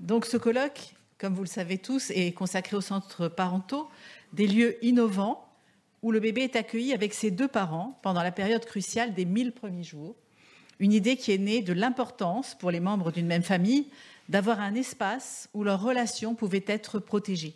Donc ce colloque, comme vous le savez tous, est consacré aux centres parentaux, des lieux innovants où le bébé est accueilli avec ses deux parents pendant la période cruciale des 1000 premiers jours. Une idée qui est née de l'importance pour les membres d'une même famille d'avoir un espace où leurs relations pouvaient être protégées.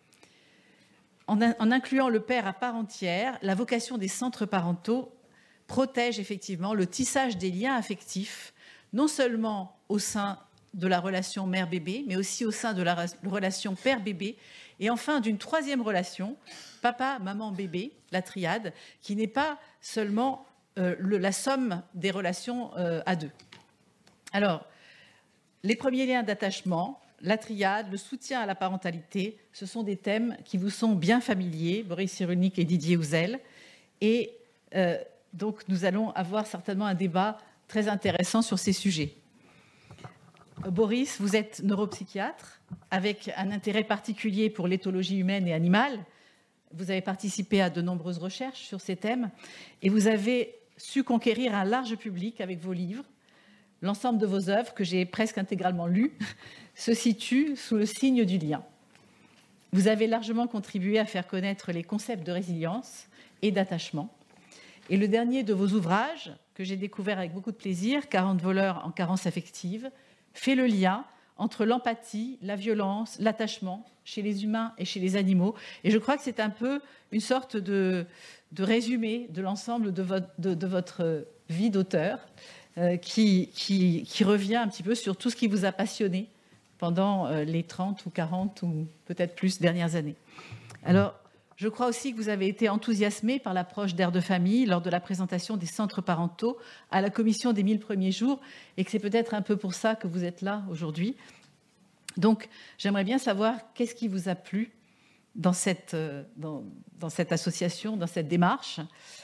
En incluant le père à part entière, la vocation des centres parentaux protège effectivement le tissage des liens affectifs, non seulement au sein de la relation mère-bébé, mais aussi au sein de la relation père-bébé, et enfin d'une troisième relation, papa, maman, bébé, la triade, qui n'est pas seulement la somme des relations à deux. Alors, les premiers liens d'attachement, la triade, le soutien à la parentalité, ce sont des thèmes qui vous sont bien familiers, Boris Cyrulnik et Didier Houzel. Et donc, nous allons avoir certainement un débat très intéressant sur ces sujets. Boris, vous êtes neuropsychiatre avec un intérêt particulier pour l'éthologie humaine et animale. Vous avez participé à de nombreuses recherches sur ces thèmes et vous avez su conquérir un large public avec vos livres. L'ensemble de vos œuvres, que j'ai presque intégralement lues, se situe sous le signe du lien. Vous avez largement contribué à faire connaître les concepts de résilience et d'attachement. Et le dernier de vos ouvrages, que j'ai découvert avec beaucoup de plaisir, 40 voleurs en carence affective, fait le lien entre l'empathie, la violence, l'attachement chez les humains et chez les animaux. Et je crois que c'est un peu une sorte de résumé de l'ensemble de votre vie d'auteur qui revient un petit peu sur tout ce qui vous a passionné pendant les 30 ou 40 ou peut-être plus dernières années. Alors, je crois aussi que vous avez été enthousiasmé par l'approche d'Air de famille lors de la présentation des centres parentaux à la commission des 1000 premiers jours et que c'est peut-être un peu pour ça que vous êtes là aujourd'hui. Donc, j'aimerais bien savoir qu'est-ce qui vous a plu dans cette association, dans cette démarche.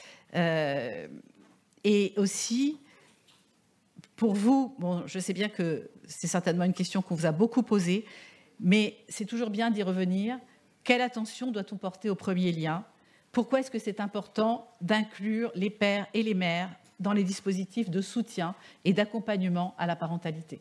Et aussi, pour vous, bon, je sais bien que c'est certainement une question qu'on vous a beaucoup posée, mais c'est toujours bien d'y revenir. Quelle attention doit-on porter au premier lien? Pourquoi est-ce que c'est important d'inclure les pères et les mères dans les dispositifs de soutien et d'accompagnement à la parentalité?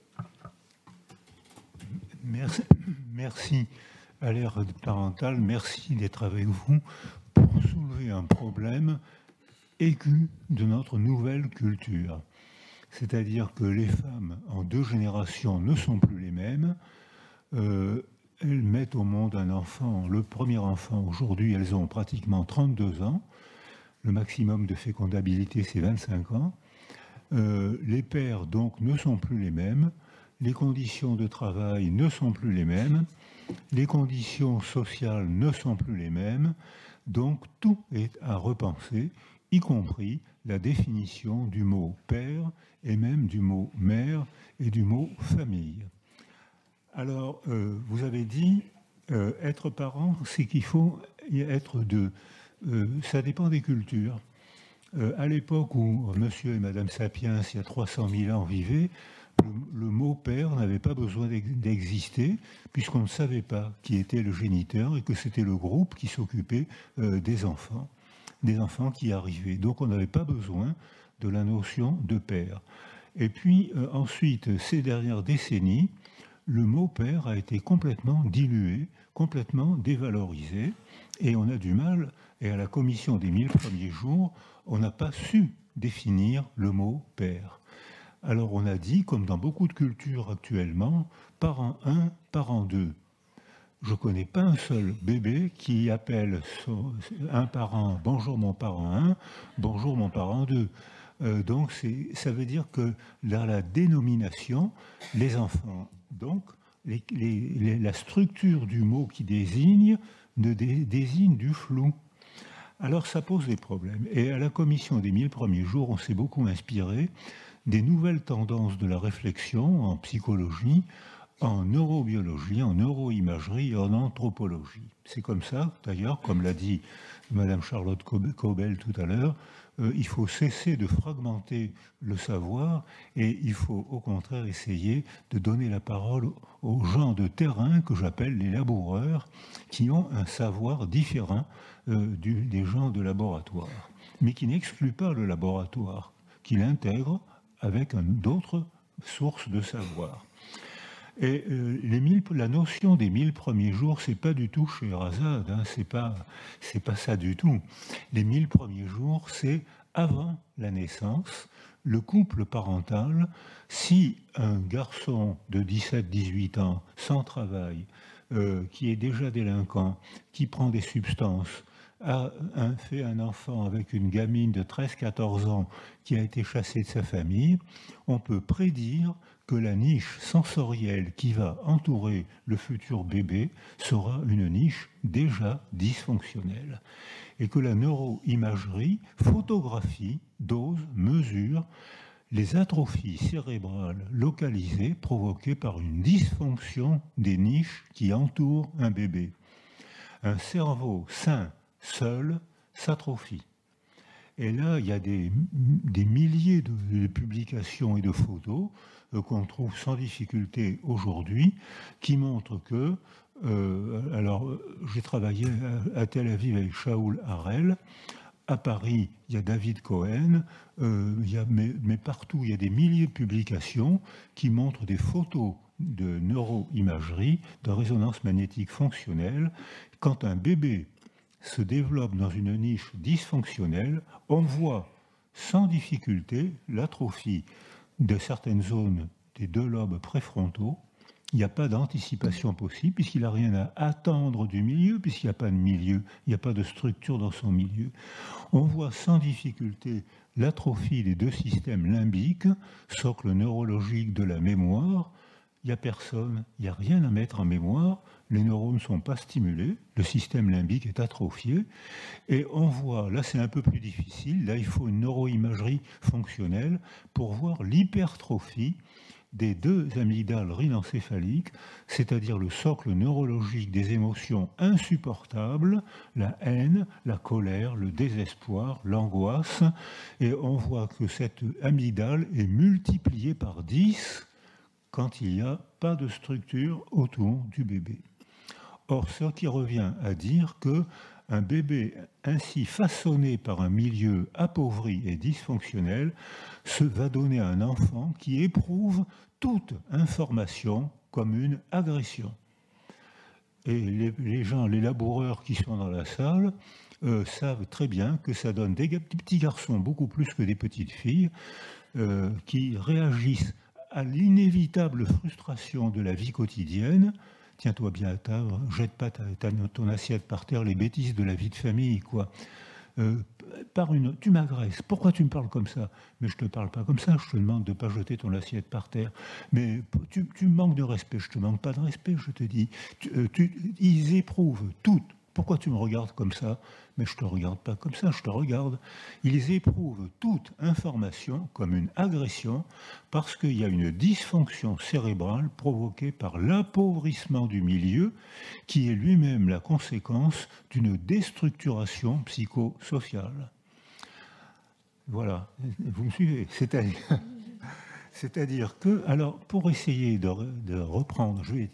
Merci à l'ère parentale, merci d'être avec vous pour soulever un problème aigu de notre nouvelle culture. C'est-à-dire que les femmes en 2 générations ne sont plus les mêmes. Elles mettent au monde un enfant, le premier enfant. Aujourd'hui, elles ont pratiquement 32 ans. Le maximum de fécondabilité, c'est 25 ans. Les pères, donc, ne sont plus les mêmes. Les conditions de travail ne sont plus les mêmes. Les conditions sociales ne sont plus les mêmes. Donc, tout est à repenser, y compris la définition du mot père et même du mot mère et du mot famille. Alors, vous avez dit, être parent, c'est qu'il faut être deux. Ça dépend des cultures. À l'époque où monsieur et madame Sapiens, il y a 300 000 ans, vivaient, le mot père n'avait pas besoin d'exister, puisqu'on ne savait pas qui était le géniteur et que c'était le groupe qui s'occupait des enfants qui arrivaient. Donc on n'avait pas besoin de la notion de père. Et puis ensuite, ces dernières décennies, le mot père a été complètement dilué, complètement dévalorisé, et on a du mal, et à la commission des 1000 premiers jours, on n'a pas su définir le mot père. Alors on a dit, comme dans beaucoup de cultures actuellement, parent 1, parent 2. Je ne connais pas un seul bébé qui appelle un parent « bonjour mon parent 1 »,« bonjour mon parent 2 ». Donc ça veut dire que dans la dénomination, les enfants, donc la structure du mot qui désigne désigne du flou. Alors ça pose des problèmes. Et à la commission des 1000 premiers jours, on s'est beaucoup inspiré des nouvelles tendances de la réflexion en psychologie, en neurobiologie, en neuroimagerie et en anthropologie. C'est comme ça, d'ailleurs, comme l'a dit Madame Charlotte Cobel tout à l'heure, il faut cesser de fragmenter le savoir et il faut au contraire essayer de donner la parole aux gens de terrain que j'appelle les laboureurs, qui ont un savoir différent des gens de laboratoire, mais qui n'exclut pas le laboratoire, qui l'intègre avec d'autres sources de savoir. Et la notion des 1000 premiers jours, c'est pas du tout Scheherazade, hein, c'est pas ça du tout. Les 1000 premiers jours, c'est avant la naissance, le couple parental. Si un garçon de 17-18 ans, sans travail, qui est déjà délinquant, qui prend des substances, a fait un enfant avec une gamine de 13-14 ans qui a été chassée de sa famille, on peut prédire que la niche sensorielle qui va entourer le futur bébé sera une niche déjà dysfonctionnelle. Et que la neuroimagerie photographie, dose, mesure les atrophies cérébrales localisées provoquées par une dysfonction des niches qui entourent un bébé. Un cerveau sain seul s'atrophie. Et là, il y a des milliers de publications et de photos qu'on trouve sans difficulté aujourd'hui, qui montrent que, j'ai travaillé à Tel Aviv avec Shaul Harel, à Paris, il y a David Cohen, mais partout, il y a des milliers de publications qui montrent des photos de neuroimagerie, de résonance magnétique fonctionnelle. Quand un bébé se développe dans une niche dysfonctionnelle, on voit sans difficulté l'atrophie de certaines zones des deux lobes préfrontaux. Il n'y a pas d'anticipation possible puisqu'il n'a rien à attendre du milieu, puisqu'il n'y a pas de milieu, il n'y a pas de structure dans son milieu. On voit sans difficulté l'atrophie des deux systèmes limbiques, socle neurologique de la mémoire. Il n'y a personne, il n'y a rien à mettre en mémoire, les neurones ne sont pas stimulés, le système limbique est atrophié, et on voit, là c'est un peu plus difficile, là il faut une neuroimagerie fonctionnelle pour voir l'hypertrophie des deux amygdales rhinencéphaliques, c'est-à-dire le socle neurologique des émotions insupportables, la haine, la colère, le désespoir, l'angoisse, et on voit que cette amygdale est multipliée par 10 quand il n'y a pas de structure autour du bébé. Or, ce qui revient à dire qu'un bébé ainsi façonné par un milieu appauvri et dysfonctionnel va donner un enfant qui éprouve toute information comme une agression. Et les gens, les laboureurs qui sont dans la salle, savent très bien que ça donne des petits garçons beaucoup plus que des petites filles qui réagissent à l'inévitable frustration de la vie quotidienne. Tiens-toi bien à table, jette pas ton assiette par terre, les bêtises de la vie de famille, quoi. Tu m'agresses, pourquoi tu me parles comme ça? Mais je ne te parle pas comme ça, je te demande de ne pas jeter ton assiette par terre. Mais tu manques de respect, je ne te manque pas de respect, je te dis. Ils éprouvent toutes. Pourquoi tu me regardes comme ça? Mais je ne te regarde pas comme ça, je te regarde. Ils éprouvent toute information comme une agression parce qu'il y a une dysfonction cérébrale provoquée par l'appauvrissement du milieu qui est lui-même la conséquence d'une déstructuration psychosociale. Voilà, vous me suivez? C'est-à-dire que, alors, pour essayer de reprendre, je vais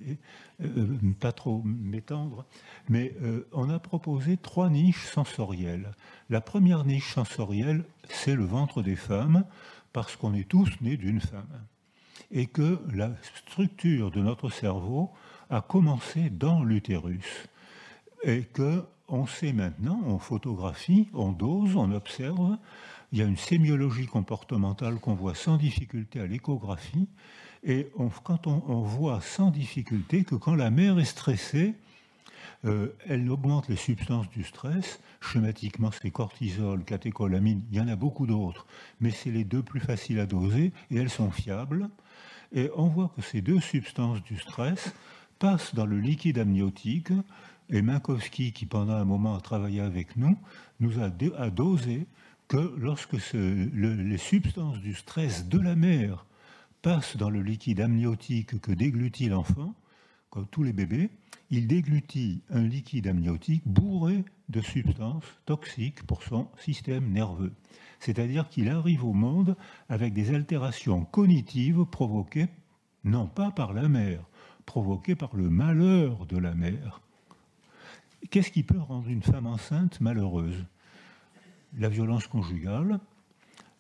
pas trop m'étendre, mais on a proposé 3 niches sensorielles. La première niche sensorielle, c'est le ventre des femmes, parce qu'on est tous nés d'une femme. Et que la structure de notre cerveau a commencé dans l'utérus. Et qu'on sait maintenant, on photographie, on dose, on observe. Il y a une sémiologie comportementale qu'on voit sans difficulté à l'échographie. Et quand on voit sans difficulté que quand la mère est stressée, elle augmente les substances du stress. Schématiquement, c'est cortisol, catécholamine, il y en a beaucoup d'autres, mais c'est les deux plus faciles à doser et elles sont fiables. Et on voit que ces deux substances du stress passent dans le liquide amniotique. Et Minkowski, qui pendant un moment a travaillé avec nous, nous a dosé que lorsque les substances du stress de la mère passent dans le liquide amniotique que déglutit l'enfant, comme tous les bébés, il déglutit un liquide amniotique bourré de substances toxiques pour son système nerveux. C'est-à-dire qu'il arrive au monde avec des altérations cognitives provoquées non pas par la mère, provoquées par le malheur de la mère. Qu'est-ce qui peut rendre une femme enceinte malheureuse? La violence conjugale,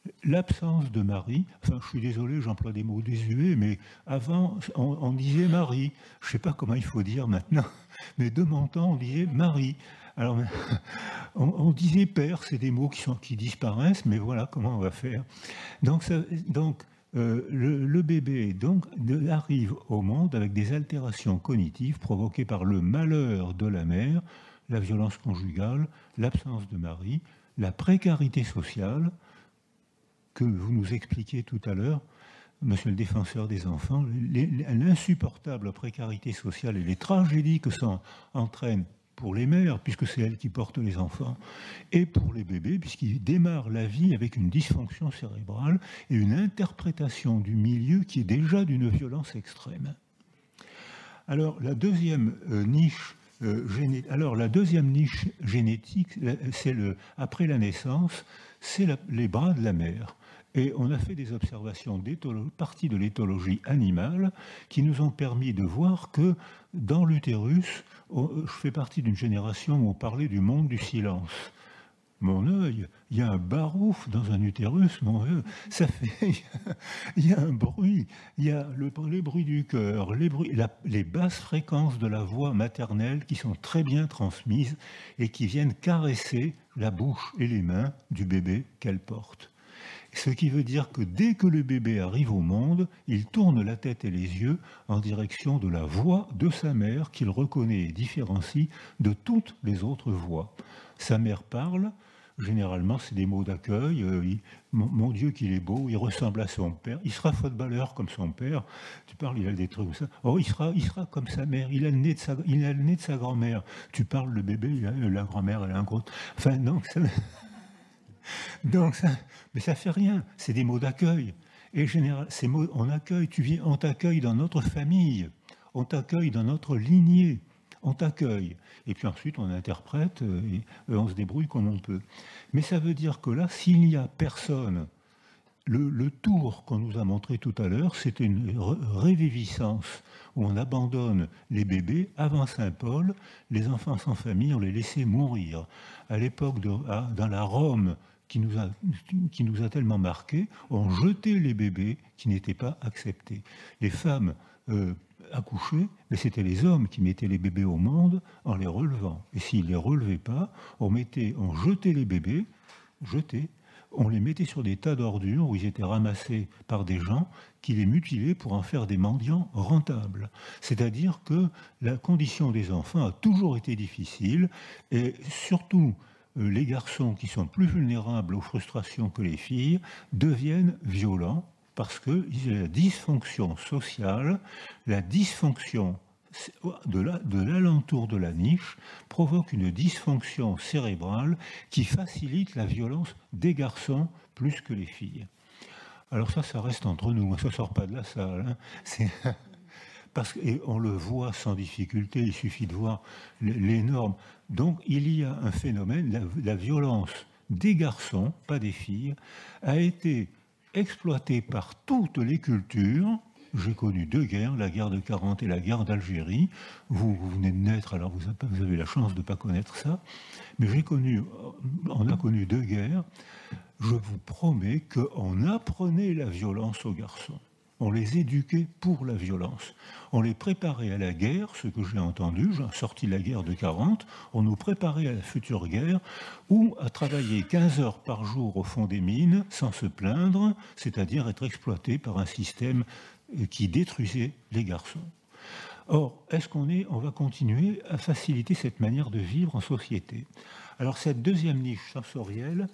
l'absence de mari. Enfin, je suis désolé, j'emploie des mots désuets, mais avant, on disait mari. Je ne sais pas comment il faut dire maintenant, mais de mon temps, on disait mari. Alors, on disait père, c'est des mots qui disparaissent, mais voilà comment on va faire. Donc, le bébé arrive au monde avec des altérations cognitives provoquées par le malheur de la mère, la violence conjugale, l'absence de mari, la précarité sociale, que vous nous expliquiez tout à l'heure, monsieur le défenseur des enfants, l'insupportable précarité sociale et les tragédies que ça entraîne pour les mères, puisque c'est elles qui portent les enfants, et pour les bébés, puisqu'ils démarrent la vie avec une dysfonction cérébrale et une interprétation du milieu qui est déjà d'une violence extrême. Alors, la deuxième niche génétique, c'est après la naissance, c'est les bras de la mère. Et on a fait des observations parties de l'éthologie animale qui nous ont permis de voir que dans l'utérus, je fais partie d'une génération où on parlait du monde du silence. Mon œil, il y a un barouf dans un utérus, mon œil, ça fait, il y a un bruit, il y a les bruits du cœur, les basses fréquences de la voix maternelle qui sont très bien transmises et qui viennent caresser la bouche et les mains du bébé qu'elle porte. Ce qui veut dire que dès que le bébé arrive au monde, il tourne la tête et les yeux en direction de la voix de sa mère qu'il reconnaît et différencie de toutes les autres voix. Sa mère parle, généralement c'est des mots d'accueil, mon Dieu qu'il est beau, il ressemble à son père, il sera footballeur comme son père, tu parles, il a des trucs comme ça, oh il sera comme sa mère, il a le nez de sa grand-mère, tu parles le bébé, la grand-mère elle a un gros... Enfin non, mais ça fait rien, c'est des mots d'accueil. Et général, ces mots, on t'accueille dans notre famille, on t'accueille dans notre lignée, on t'accueille. Et puis ensuite, on interprète et on se débrouille comme on peut. Mais ça veut dire que là, s'il n'y a personne, le tour qu'on nous a montré tout à l'heure, c'était une réviviscence où on abandonne les bébés. Avant Saint-Paul, les enfants sans famille, on les laissait mourir. À l'époque, dans la Rome qui nous a tellement marqués, on jetait les bébés qui n'étaient pas acceptés. Les femmes accouchaient, mais c'était les hommes qui mettaient les bébés au monde en les relevant. Et s'ils ne les relevaient pas, on jetait les bébés, on les mettait sur des tas d'ordures où ils étaient ramassés par des gens qui les mutilaient pour en faire des mendiants rentables. C'est-à-dire que la condition des enfants a toujours été difficile, et surtout les garçons qui sont plus vulnérables aux frustrations que les filles deviennent violents parce que la dysfonction sociale, la dysfonction de l'alentour de la niche provoque une dysfonction cérébrale qui facilite la violence des garçons plus que les filles. Alors ça reste entre nous, ça ne sort pas de la salle. Hein. Et on le voit sans difficulté, il suffit de voir les normes. Donc il y a un phénomène, la violence des garçons, pas des filles, a été exploitée par toutes les cultures. J'ai connu deux guerres, la guerre de 40 et la guerre d'Algérie. Vous venez de naître, alors vous avez la chance de ne pas connaître ça. Mais on a connu deux guerres. Je vous promets qu'on apprenait la violence aux garçons. On les éduquait pour la violence. On les préparait à la guerre, ce que j'ai entendu, j'ai sorti la guerre de 40, on nous préparait à la future guerre, ou à travailler 15 heures par jour au fond des mines, sans se plaindre, c'est-à-dire être exploité par un système qui détruisait les garçons. Or, est-ce qu'on va continuer à faciliter cette manière de vivre en société? Alors, cette deuxième niche sensorielle,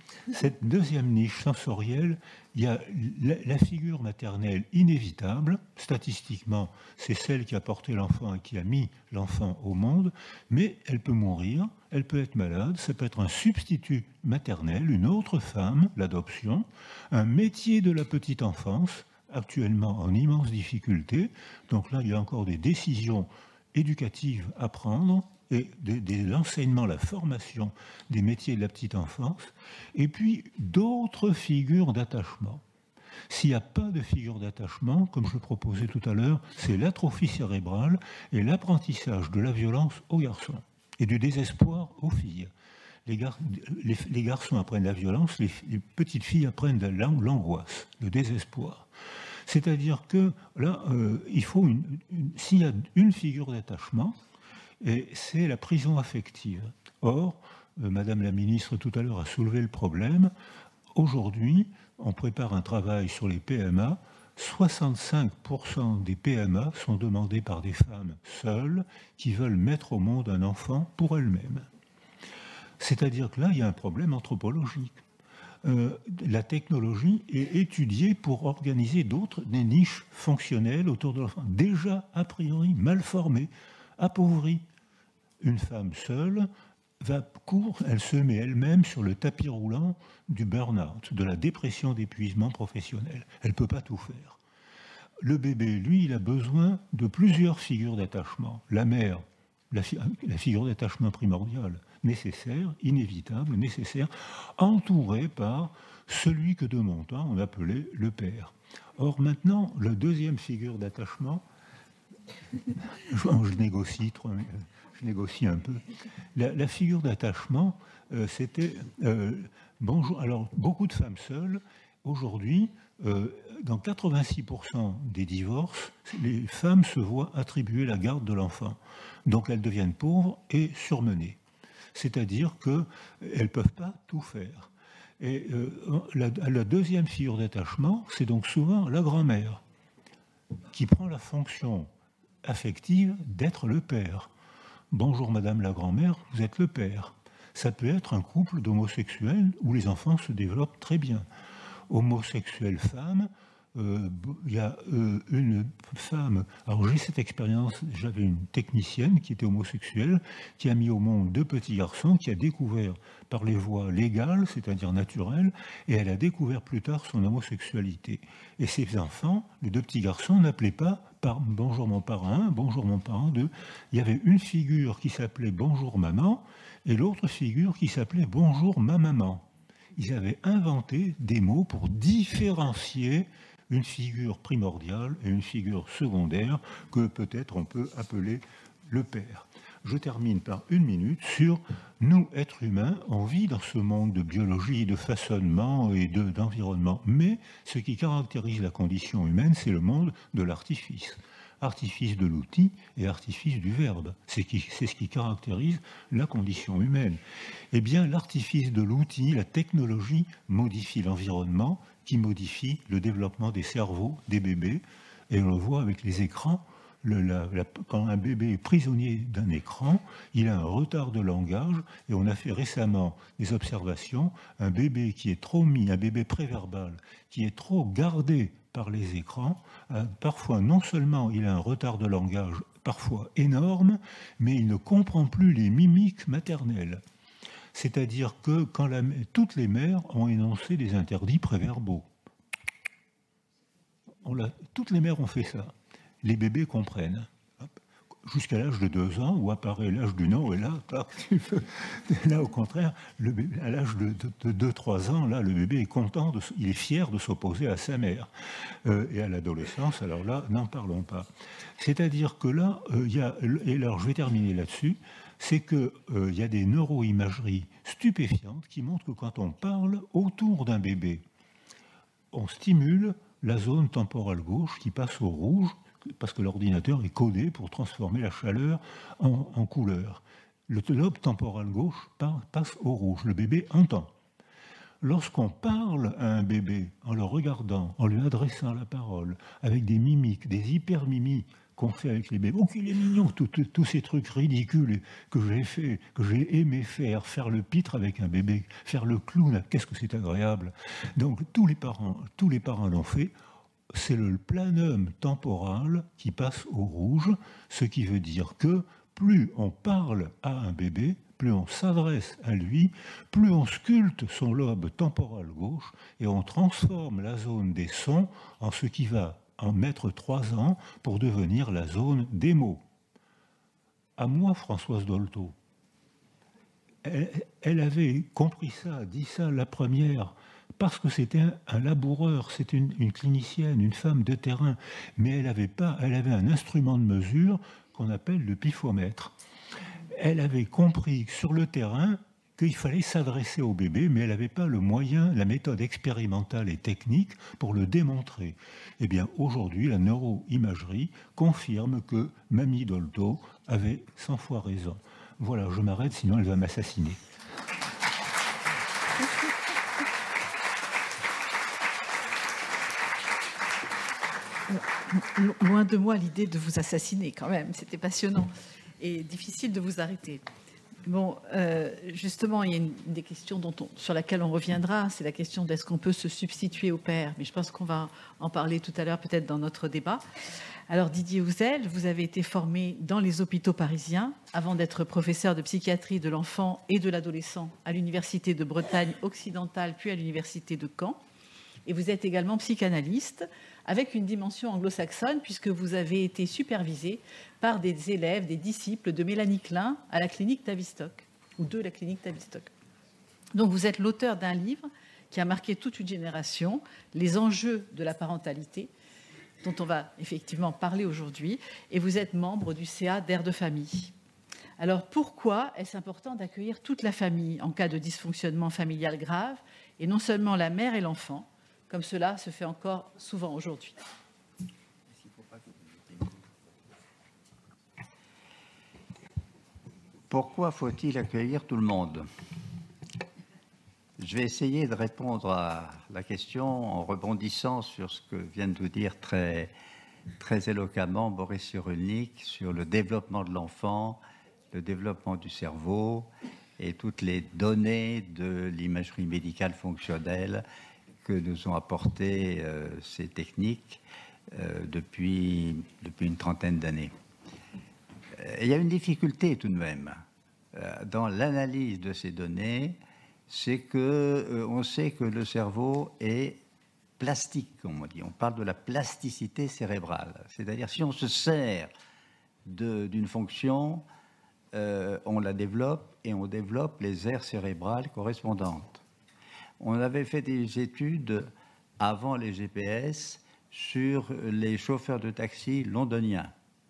il y a la figure maternelle inévitable. Statistiquement, c'est celle qui a porté l'enfant et qui a mis l'enfant au monde, mais elle peut mourir, elle peut être malade, ça peut être un substitut maternel, une autre femme, l'adoption, un métier de la petite enfance, actuellement en immense difficulté. Donc là, il y a encore des décisions éducatives à prendre, et l'enseignement, la formation des métiers de la petite enfance, et puis d'autres figures d'attachement. S'il n'y a pas de figure d'attachement, comme je le proposais tout à l'heure, c'est l'atrophie cérébrale et l'apprentissage de la violence aux garçons et du désespoir aux filles. Les garçons apprennent la violence, les petites filles apprennent l'angoisse, le désespoir. C'est-à-dire que là, il faut s'il y a une figure d'attachement, et c'est la prison affective. Or, Madame la ministre tout à l'heure a soulevé le problème. Aujourd'hui, on prépare un travail sur les PMA. 65% des PMA sont demandés par des femmes seules qui veulent mettre au monde un enfant pour elles-mêmes. C'est-à-dire que là, il y a un problème anthropologique. La technologie est étudiée pour organiser des niches fonctionnelles autour de l'enfant, déjà a priori mal formées, appauvries. Une femme seule elle se met elle-même sur le tapis roulant du burn-out, de la dépression d'épuisement professionnel. Elle ne peut pas tout faire. Le bébé, lui, il a besoin de plusieurs figures d'attachement. La mère, la figure d'attachement primordiale, nécessaire, inévitable, nécessaire, entourée par celui que de mon temps on appelait le père. Or maintenant, la deuxième figure d'attachement, je négocie un peu. La figure d'attachement, c'était bonjour. Alors, beaucoup de femmes seules, aujourd'hui, dans 86% des divorces, les femmes se voient attribuer la garde de l'enfant. Donc, elles deviennent pauvres et surmenées. C'est-à-dire qu'elles ne peuvent pas tout faire. Et la deuxième figure d'attachement, c'est donc souvent la grand-mère, qui prend la fonction affective d'être le père. Bonjour Madame la grand-mère, vous êtes le père. Ça peut être un couple d'homosexuels où les enfants se développent très bien. Homosexuelle femme, il y a une femme, alors j'ai cette expérience, j'avais une technicienne qui était homosexuelle, qui a mis au monde 2 petits garçons, qui a découvert par les voies légales, c'est-à-dire naturelles, et elle a découvert plus tard son homosexualité. Et ces enfants, les 2 petits garçons, n'appelaient pas par bonjour mon parrain 1, bonjour mon parrain 2. Il y avait une figure qui s'appelait bonjour maman, et l'autre figure qui s'appelait bonjour ma maman. Ils avaient inventé des mots pour différencier une figure primordiale et une figure secondaire que peut-être on peut appeler le père. Je termine par 1 minute sur nous, êtres humains, on vit dans ce monde de biologie, de façonnement et d'environnement. Mais ce qui caractérise la condition humaine, c'est le monde de l'artifice. Artifice de l'outil et artifice du verbe. C'est ce qui caractérise la condition humaine. Eh bien, l'artifice de l'outil, la technologie, modifie l'environnement, qui modifie le développement des cerveaux des bébés. Et on le voit avec les écrans. Quand un bébé est prisonnier d'un écran, il a un retard de langage. Et on a fait récemment des observations. Un bébé qui est trop mis, un bébé préverbal, qui est trop gardé par les écrans, parfois non seulement il a un retard de langage parfois énorme, mais il ne comprend plus les mimiques maternelles. C'est-à-dire que toutes les mères ont énoncé des interdits préverbaux. Toutes les mères ont fait ça. Les bébés comprennent. Jusqu'à l'âge de 2 ans, où apparaît l'âge du non, et là, là au contraire, à l'âge de 2-3 ans, là, le bébé est content, il est fier de s'opposer à sa mère. Et à l'adolescence, alors là, n'en parlons pas. C'est-à-dire que là, et alors je vais terminer là-dessus, c'est qu'il y a des neuroimageries stupéfiantes qui montrent que quand on parle autour d'un bébé, on stimule la zone temporale gauche qui passe au rouge, parce que l'ordinateur est codé pour transformer la chaleur en couleur. Le lobe temporal gauche passe au rouge. Le bébé entend. Lorsqu'on parle à un bébé en le regardant, en lui adressant la parole, avec des mimiques, des hypermimiques qu'on fait avec les bébés, oh qu'il est mignon, tous ces trucs ridicules que j'ai aimé faire le pitre avec un bébé, faire le clown, qu'est-ce que c'est agréable. Donc tous les parents l'ont fait. C'est le planum temporal qui passe au rouge, ce qui veut dire que plus on parle à un bébé, plus on s'adresse à lui, plus on sculpte son lobe temporal gauche et on transforme la zone des sons en ce qui va en mettre 3 ans pour devenir la zone des mots. À moi, Françoise Dolto, elle avait compris ça, dit ça la première, parce que c'était un laboureur, c'était une clinicienne, une femme de terrain, mais elle avait un instrument de mesure qu'on appelle le pifomètre. Elle avait compris que sur le terrain, qu'il fallait s'adresser au bébé, mais elle n'avait pas le moyen, la méthode expérimentale et technique pour le démontrer. Eh bien, aujourd'hui, la neuroimagerie confirme que Mamie Dolto avait 100 fois raison. Voilà, je m'arrête, sinon elle va m'assassiner. Loin de moi l'idée de vous assassiner quand même, c'était passionnant et difficile de vous arrêter. Bon, justement, il y a une des questions sur laquelle on reviendra, c'est la question d'est-ce qu'on peut se substituer au père, mais je pense qu'on va en parler tout à l'heure peut-être dans notre débat. Alors Didier Houzel, vous avez été formé dans les hôpitaux parisiens avant d'être professeur de psychiatrie de l'enfant et de l'adolescent à l'université de Bretagne occidentale puis à l'université de Caen. Et vous êtes également psychanalyste avec une dimension anglo-saxonne puisque vous avez été supervisé par des élèves, des disciples de Mélanie Klein à la clinique Tavistock, ou de la clinique Tavistock. Donc vous êtes l'auteur d'un livre qui a marqué toute une génération, Les enjeux de la parentalité, dont on va effectivement parler aujourd'hui, et vous êtes membre du CA d'Air de famille. Alors pourquoi est-ce important d'accueillir toute la famille en cas de dysfonctionnement familial grave, et non seulement la mère et l'enfant, comme cela se fait encore souvent aujourd'hui? Pourquoi faut-il accueillir tout le monde? Je vais essayer de répondre à la question en rebondissant sur ce que vient de vous dire très éloquemment Boris Cyrulnik sur le développement de l'enfant, le développement du cerveau et toutes les données de l'imagerie médicale fonctionnelle que nous ont apporté ces techniques depuis une trentaine d'années. Il y a une difficulté tout de même dans l'analyse de ces données, c'est que on sait que le cerveau est plastique, comme on dit. On parle de la plasticité cérébrale. C'est-à-dire, si on se sert d'une fonction, on la développe et on développe les aires cérébrales correspondantes. On avait fait des études avant les GPS sur les chauffeurs de taxi londoniens.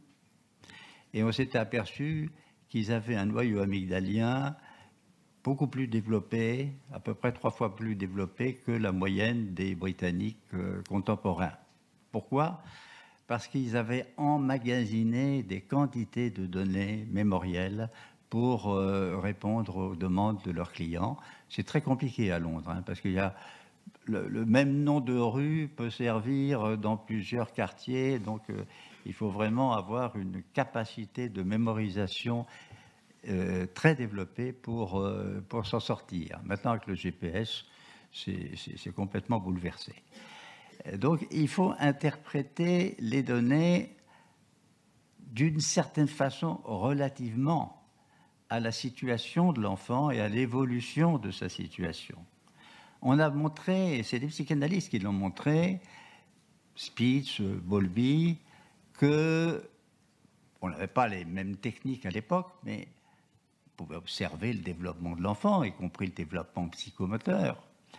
Et on s'était aperçu qu'ils avaient un noyau amygdalien beaucoup plus développé, à peu près 3 fois plus développé que la moyenne des Britanniques contemporains. Pourquoi ? Parce qu'ils avaient emmagasiné des quantités de données mémorielles pour répondre aux demandes de leurs clients. C'est très compliqué à Londres, parce qu'il y a le même nom de rue peut servir dans plusieurs quartiers, donc il faut vraiment avoir une capacité de mémorisation très développée pour s'en sortir. Maintenant, avec le GPS, c'est complètement bouleversé. Donc, il faut interpréter les données d'une certaine façon relativement à la situation de l'enfant et à l'évolution de sa situation. On a montré, et c'est des psychanalystes qui l'ont montré, Spitz, Bowlby, qu'on n'avait pas les mêmes techniques à l'époque, mais on pouvait observer le développement de l'enfant, y compris le développement psychomoteur.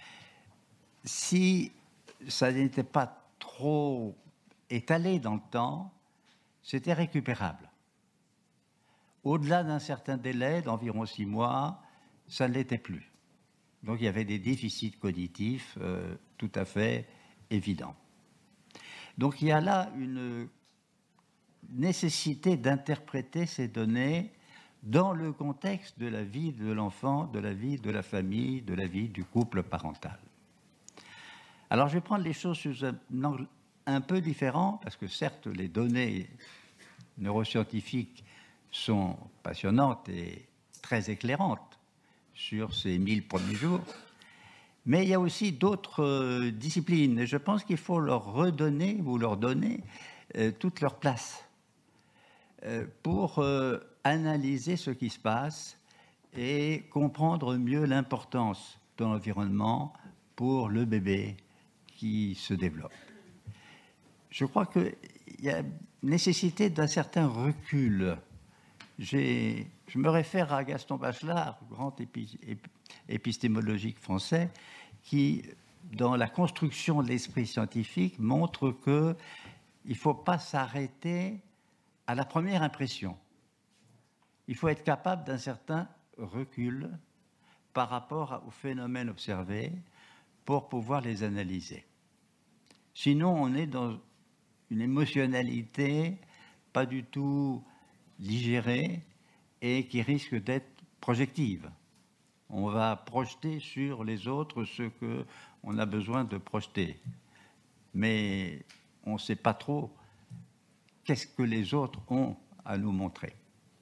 Si ça n'était pas trop étalé dans le temps, c'était récupérable. Au-delà d'un certain délai, d'environ 6 mois, ça ne l'était plus. Donc il y avait des déficits cognitifs tout à fait évidents. Donc il y a là une nécessité d'interpréter ces données dans le contexte de la vie de l'enfant, de la vie de la famille, de la vie du couple parental. Alors je vais prendre les choses sous un angle un peu différent, parce que certes les données neuroscientifiques sont passionnantes et très éclairantes sur ces 1000 premiers jours, mais il y a aussi d'autres disciplines, et je pense qu'il faut leur redonner ou leur donner toute leur place pour analyser ce qui se passe et comprendre mieux l'importance de l'environnement pour le bébé qui se développe. Je crois qu'il y a nécessité d'un certain recul. Je me réfère à Gaston Bachelard, grand épistémologique français, qui, dans la construction de l'esprit scientifique, montre qu'il ne faut pas s'arrêter à la première impression. Il faut être capable d'un certain recul par rapport aux phénomènes observés pour pouvoir les analyser. Sinon, on est dans une émotionnalité pas du tout digérée et qui risque d'être projective. On va projeter sur les autres ce qu'on a besoin de projeter. Mais on ne sait pas trop qu'est-ce que les autres ont à nous montrer.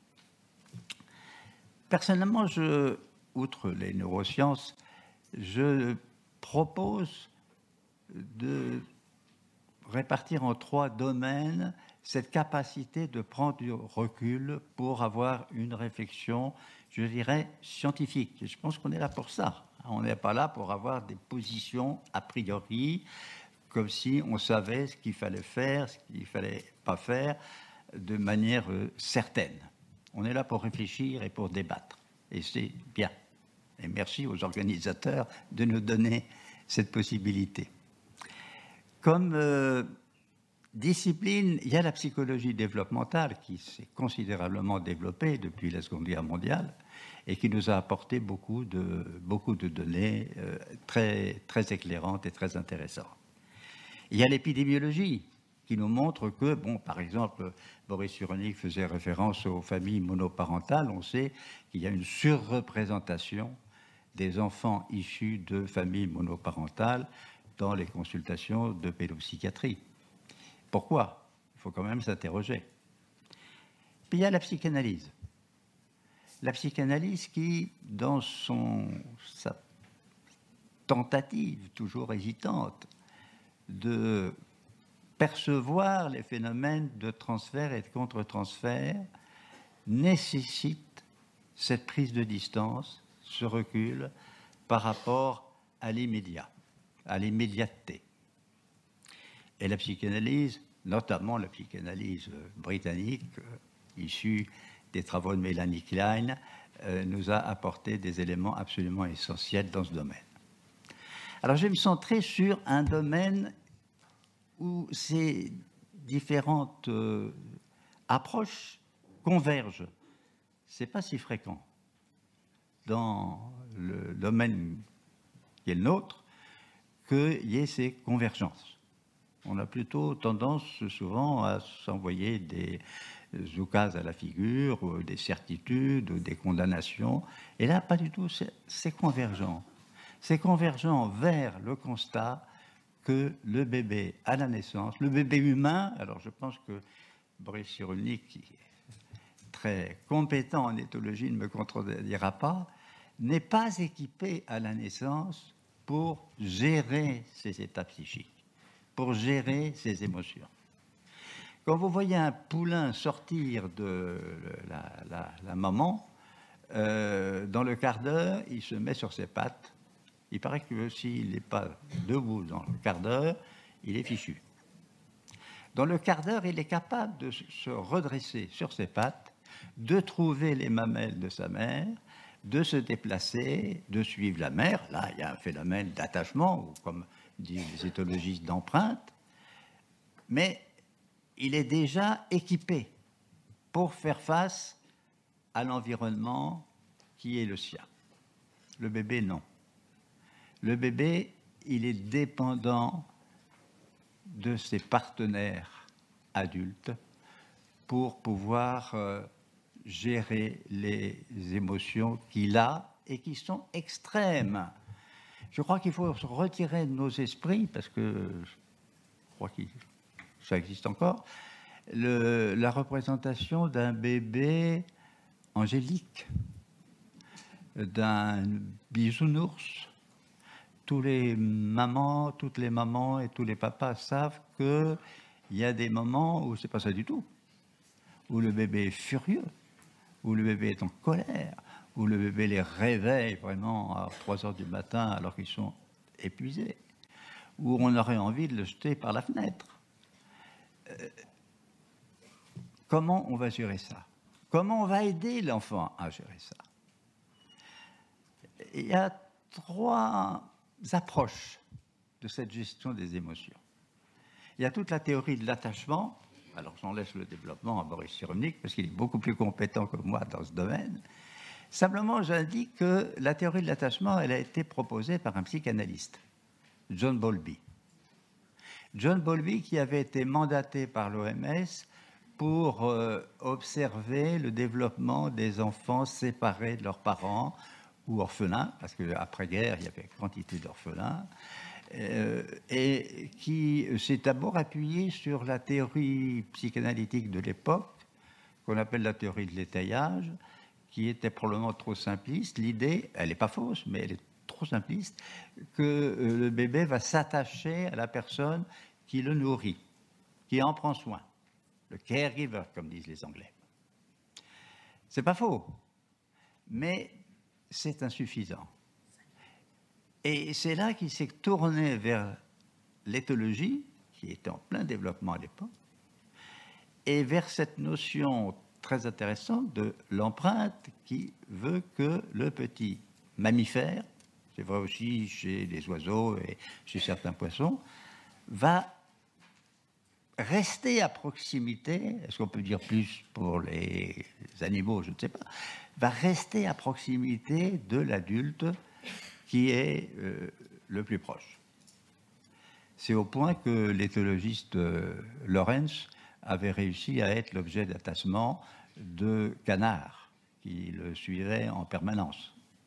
Personnellement, outre les neurosciences, je propose de répartir en 3 domaines cette capacité de prendre du recul pour avoir une réflexion, je dirais, scientifique. Et je pense qu'on est là pour ça. On n'est pas là pour avoir des positions a priori, comme si on savait ce qu'il fallait faire, ce qu'il ne fallait pas faire, de manière certaine. On est là pour réfléchir et pour débattre. Et c'est bien. Et merci aux organisateurs de nous donner cette possibilité. Comme discipline, il y a la psychologie développementale qui s'est considérablement développée depuis la Seconde Guerre mondiale et qui nous a apporté beaucoup de données très, très éclairantes et très intéressantes. Il y a l'épidémiologie qui nous montre que, bon, par exemple, Boris Cyrulnik faisait référence aux familles monoparentales. On sait qu'il y a une surreprésentation des enfants issus de familles monoparentales dans les consultations de pédopsychiatrie. Pourquoi? Il faut quand même s'interroger. Puis il y a la psychanalyse. La psychanalyse qui, dans sa tentative toujours hésitante de percevoir les phénomènes de transfert et de contre-transfert, nécessite cette prise de distance, ce recul par rapport à l'immédiat, à l'immédiateté. Et la psychanalyse, notamment la psychanalyse britannique, issue des travaux de Melanie Klein, nous a apporté des éléments absolument essentiels dans ce domaine. Alors je vais me centrer sur un domaine où ces différentes approches convergent. Ce n'est pas si fréquent dans le domaine qui est le nôtre qu'il y ait ces convergences. On a plutôt tendance souvent à s'envoyer des oukases à la figure, ou des certitudes, ou des condamnations. Et là, pas du tout, c'est convergent. C'est convergent vers le constat que le bébé à la naissance, le bébé humain, alors je pense que Boris Cyrulnik, qui est très compétent en éthologie, ne me contredira pas, n'est pas équipé à la naissance pour gérer ses états psychiques, pour gérer ses émotions. Quand vous voyez un poulain sortir de la maman, dans le quart d'heure, il se met sur ses pattes. Il paraît que s'il n'est pas debout dans le quart d'heure, il est fichu. Dans le quart d'heure, il est capable de se redresser sur ses pattes, de trouver les mamelles de sa mère, de se déplacer, de suivre la mère. Là, il y a un phénomène d'attachement, ou comme disent les éthologistes, d'empreinte. Mais il est déjà équipé pour faire face à l'environnement qui est le sien. Le bébé, non. Le bébé, il est dépendant de ses partenaires adultes pour pouvoir gérer les émotions qu'il a et qui sont extrêmes. Je crois qu'il faut se retirer de nos esprits, parce que je crois que ça existe encore, la représentation d'un bébé angélique, d'un bisounours. Toutes les mamans et tous les papas savent qu'il y a des moments où c'est pas ça du tout, où le bébé est furieux, où le bébé est en colère, où le bébé les réveille vraiment à 3 heures du matin alors qu'ils sont épuisés, où on aurait envie de le jeter par la fenêtre. Comment on va gérer ça? Comment on va aider l'enfant à gérer ça? Il y a 3 approches de cette gestion des émotions. Il y a toute la théorie de l'attachement. Alors j'en laisse le développement à Boris Cyrulnik parce qu'il est beaucoup plus compétent que moi dans ce domaine. Simplement, j'indique que la théorie de l'attachement, elle a été proposée par un psychanalyste, John Bowlby. John Bowlby qui avait été mandaté par l'OMS pour observer le développement des enfants séparés de leurs parents ou orphelins, parce qu'après-guerre, il y avait quantité d'orphelins, et qui s'est d'abord appuyé sur la théorie psychanalytique de l'époque, qu'on appelle la théorie de l'étayage, qui était probablement trop simpliste. L'idée, elle n'est pas fausse, mais elle est trop simpliste, que le bébé va s'attacher à la personne qui le nourrit, qui en prend soin. Le caregiver, comme disent les Anglais. C'est pas faux, mais c'est insuffisant. Et c'est là qu'il s'est tourné vers l'éthologie, qui était en plein développement à l'époque, et vers cette notion très intéressante de l'empreinte qui veut que le petit mammifère, c'est vrai aussi chez les oiseaux et chez certains poissons, va rester à proximité, est-ce qu'on peut dire plus pour les animaux, je ne sais pas, va rester à proximité de l'adulte qui est le plus proche. C'est au point que l'éthologiste Lawrence avait réussi à être l'objet d'attachement de canards qui le suivaient en permanence.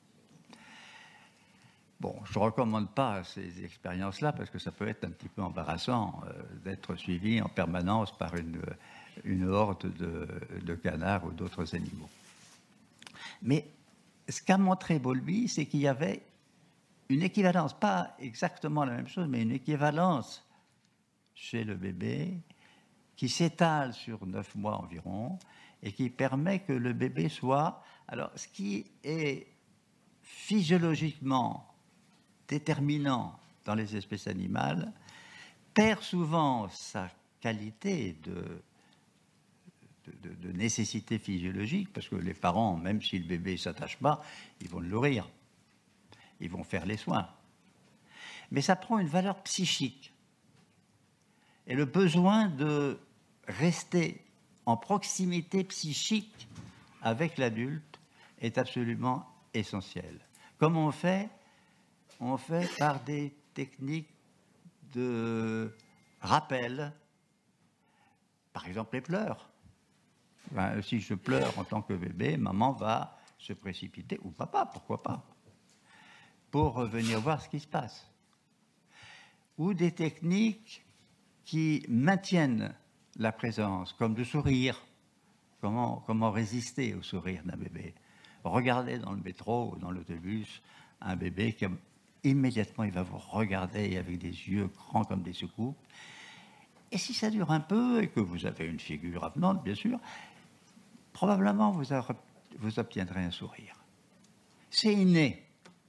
Bon, je ne recommande pas ces expériences-là parce que ça peut être un petit peu embarrassant d'être suivi en permanence par une horde de canards ou d'autres animaux. Mais ce qu'a montré Bowlby, c'est qu'il y avait une équivalence, pas exactement la même chose, mais une équivalence chez le bébé qui s'étale sur 9 mois environ et qui permet que le bébé soit... Alors, ce qui est physiologiquement déterminant dans les espèces animales perd souvent sa qualité de nécessité physiologique, parce que les parents, même si le bébé ne s'attache pas, ils vont le nourrir, ils vont faire les soins. Mais ça prend une valeur psychique. Et le besoin de rester en proximité psychique avec l'adulte est absolument essentiel. Comment on fait ? On fait par des techniques de rappel. Par exemple, les pleurs. Ben, si je pleure en tant que bébé, maman va se précipiter, ou papa, pourquoi pas, pour venir voir ce qui se passe. Ou des techniques qui maintiennent la présence, comme de sourire. Comment résister au sourire d'un bébé ? Regardez dans le métro ou dans l'autobus un bébé qui immédiatement il va vous regarder avec des yeux grands comme des soucoupes. Et si ça dure un peu et que vous avez une figure avenante, bien sûr, probablement vous obtiendrez un sourire. C'est inné.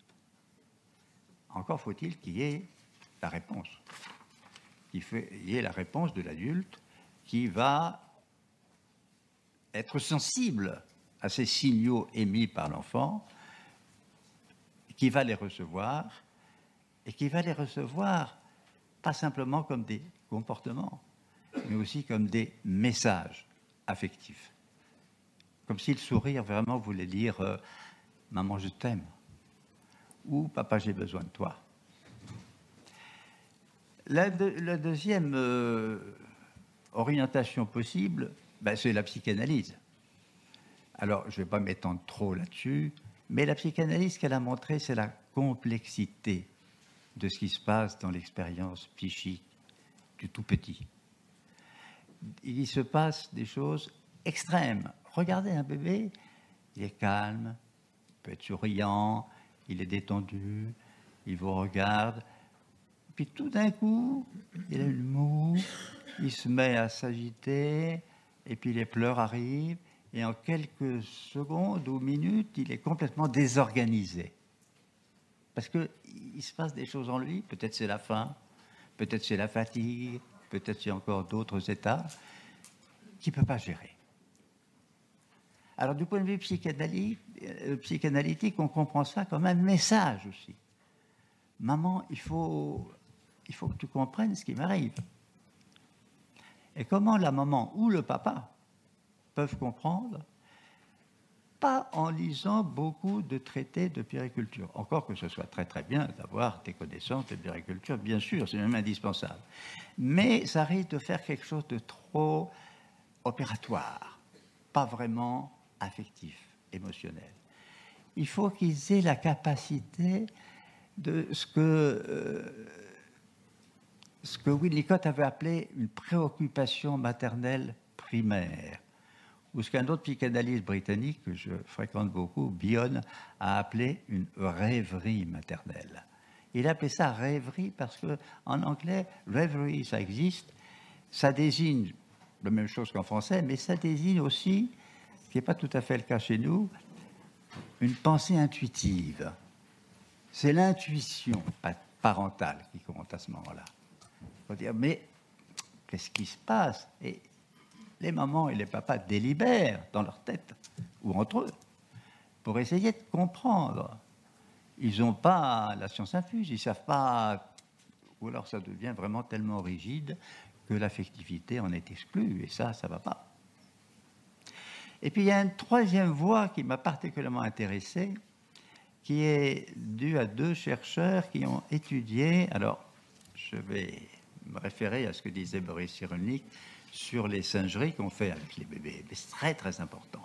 Encore faut-il qu'il y ait la réponse. Il y ait la réponse de l'adulte qui va être sensible à ces signaux émis par l'enfant, qui va les recevoir, et qui va les recevoir pas simplement comme des comportements, mais aussi comme des messages affectifs. Comme si le sourire vraiment voulait dire « Maman, je t'aime » ou « Papa, j'ai besoin de toi ». La deuxième orientation possible, c'est la psychanalyse. Alors, je ne vais pas m'étendre trop là-dessus, mais la psychanalyse, ce qu'elle a montré, c'est la complexité de ce qui se passe dans l'expérience psychique du tout petit. Il se passe des choses extrêmes. Regardez un bébé, il est calme, il peut être souriant, il est détendu, il vous regarde, puis tout d'un coup, il a une moue, il se met à s'agiter, et puis les pleurs arrivent, et en quelques secondes ou minutes, il est complètement désorganisé. Parce qu'il se passe des choses en lui, peut-être c'est la faim, peut-être c'est la fatigue, peut-être c'est encore d'autres états qu'il ne peut pas gérer. Alors du point de vue psychanalytique, on comprend ça comme un message aussi. Maman, il faut que tu comprennes ce qui m'arrive. Et comment la maman ou le papa peuvent comprendre? pas en lisant beaucoup de traités de puériculture. Encore que ce soit très très bien d'avoir des connaissances de puériculture, bien sûr, c'est même indispensable. Mais ça risque de faire quelque chose de trop opératoire, pas vraiment affectif, émotionnel. Il faut qu'ils aient la capacité de ce que Winnicott avait appelé une préoccupation maternelle primaire, ou ce qu'un autre psychanalyste britannique que je fréquente beaucoup, Bion, a appelé une rêverie maternelle. Il appelait ça rêverie parce qu'en anglais, reverie, ça existe, ça désigne la même chose qu'en français, mais ça désigne aussi, ce qui n'est pas tout à fait le cas chez nous, une pensée intuitive. C'est l'intuition parentale qui compte à ce moment-là. Il faut dire, mais qu'est-ce qui se passe? Et les mamans et les papas délibèrent dans leur tête, ou entre eux, pour essayer de comprendre. Ils n'ont pas la science infuse, ils ne savent pas, ou alors ça devient vraiment tellement rigide que l'affectivité en est exclue, et ça ne va pas. Et puis il y a une troisième voie qui m'a particulièrement intéressé, qui est due à deux chercheurs qui ont étudié, alors je vais me référer à ce que disait Boris Cyrulnik sur les singeries qu'on fait avec les bébés, mais c'est très très important.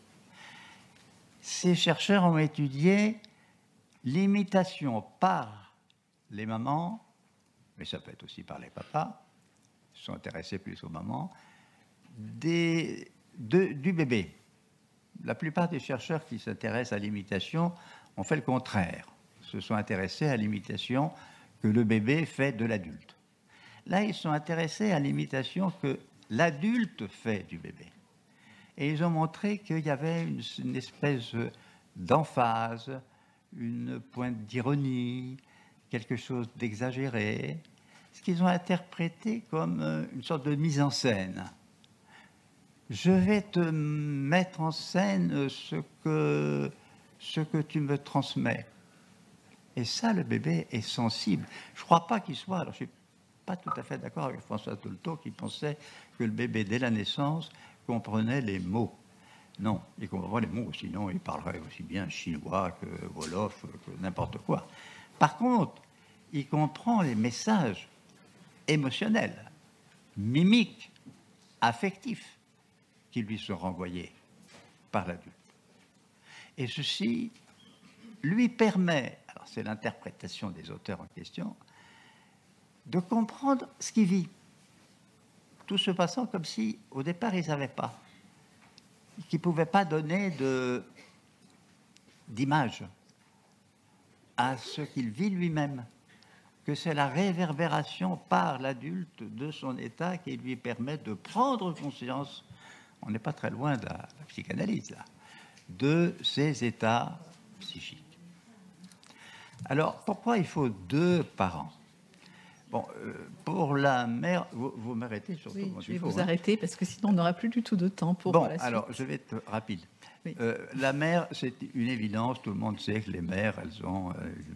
Ces chercheurs ont étudié l'imitation par les mamans, mais ça peut être aussi par les papas, ils sont intéressés plus aux mamans, du bébé. La plupart des chercheurs qui s'intéressent à l'imitation ont fait le contraire, se sont intéressés à l'imitation que le bébé fait de l'adulte. Là, ils sont intéressés à l'imitation que l'adulte fait du bébé. Et ils ont montré qu'il y avait une espèce d'emphase, une pointe d'ironie, quelque chose d'exagéré, ce qu'ils ont interprété comme une sorte de mise en scène. Je vais te mettre en scène ce que tu me transmets. Et ça, le bébé est sensible. Je ne crois pas qu'il soit... Alors, je ne suis pas tout à fait d'accord avec François Dolto qui pensait que le bébé, dès la naissance, comprenait les mots. Non, il comprend les mots, sinon il parlerait aussi bien chinois que wolof, que n'importe quoi. Par contre, il comprend les messages émotionnels, mimiques, affectifs qui lui sont renvoyés par l'adulte. Et ceci lui permet, alors c'est l'interprétation des auteurs en question, de comprendre ce qu'il vit. Tout se passant comme si, au départ, ils ne savaient pas. Qu'ils ne pouvaient pas donner d'image à ce qu'il vit lui-même. Que c'est la réverbération par l'adulte de son état qui lui permet de prendre conscience, on n'est pas très loin de la psychanalyse là, de ses états psychiques. Alors, pourquoi il faut deux parents? Bon, pour la mère, vous m'arrêtez surtout. Oui, je vais vous arrêter parce que sinon on n'aura plus du tout de temps pour la suite. Bon, alors je vais être rapide. Oui. La mère, c'est une évidence. Tout le monde sait que les mères, elles ont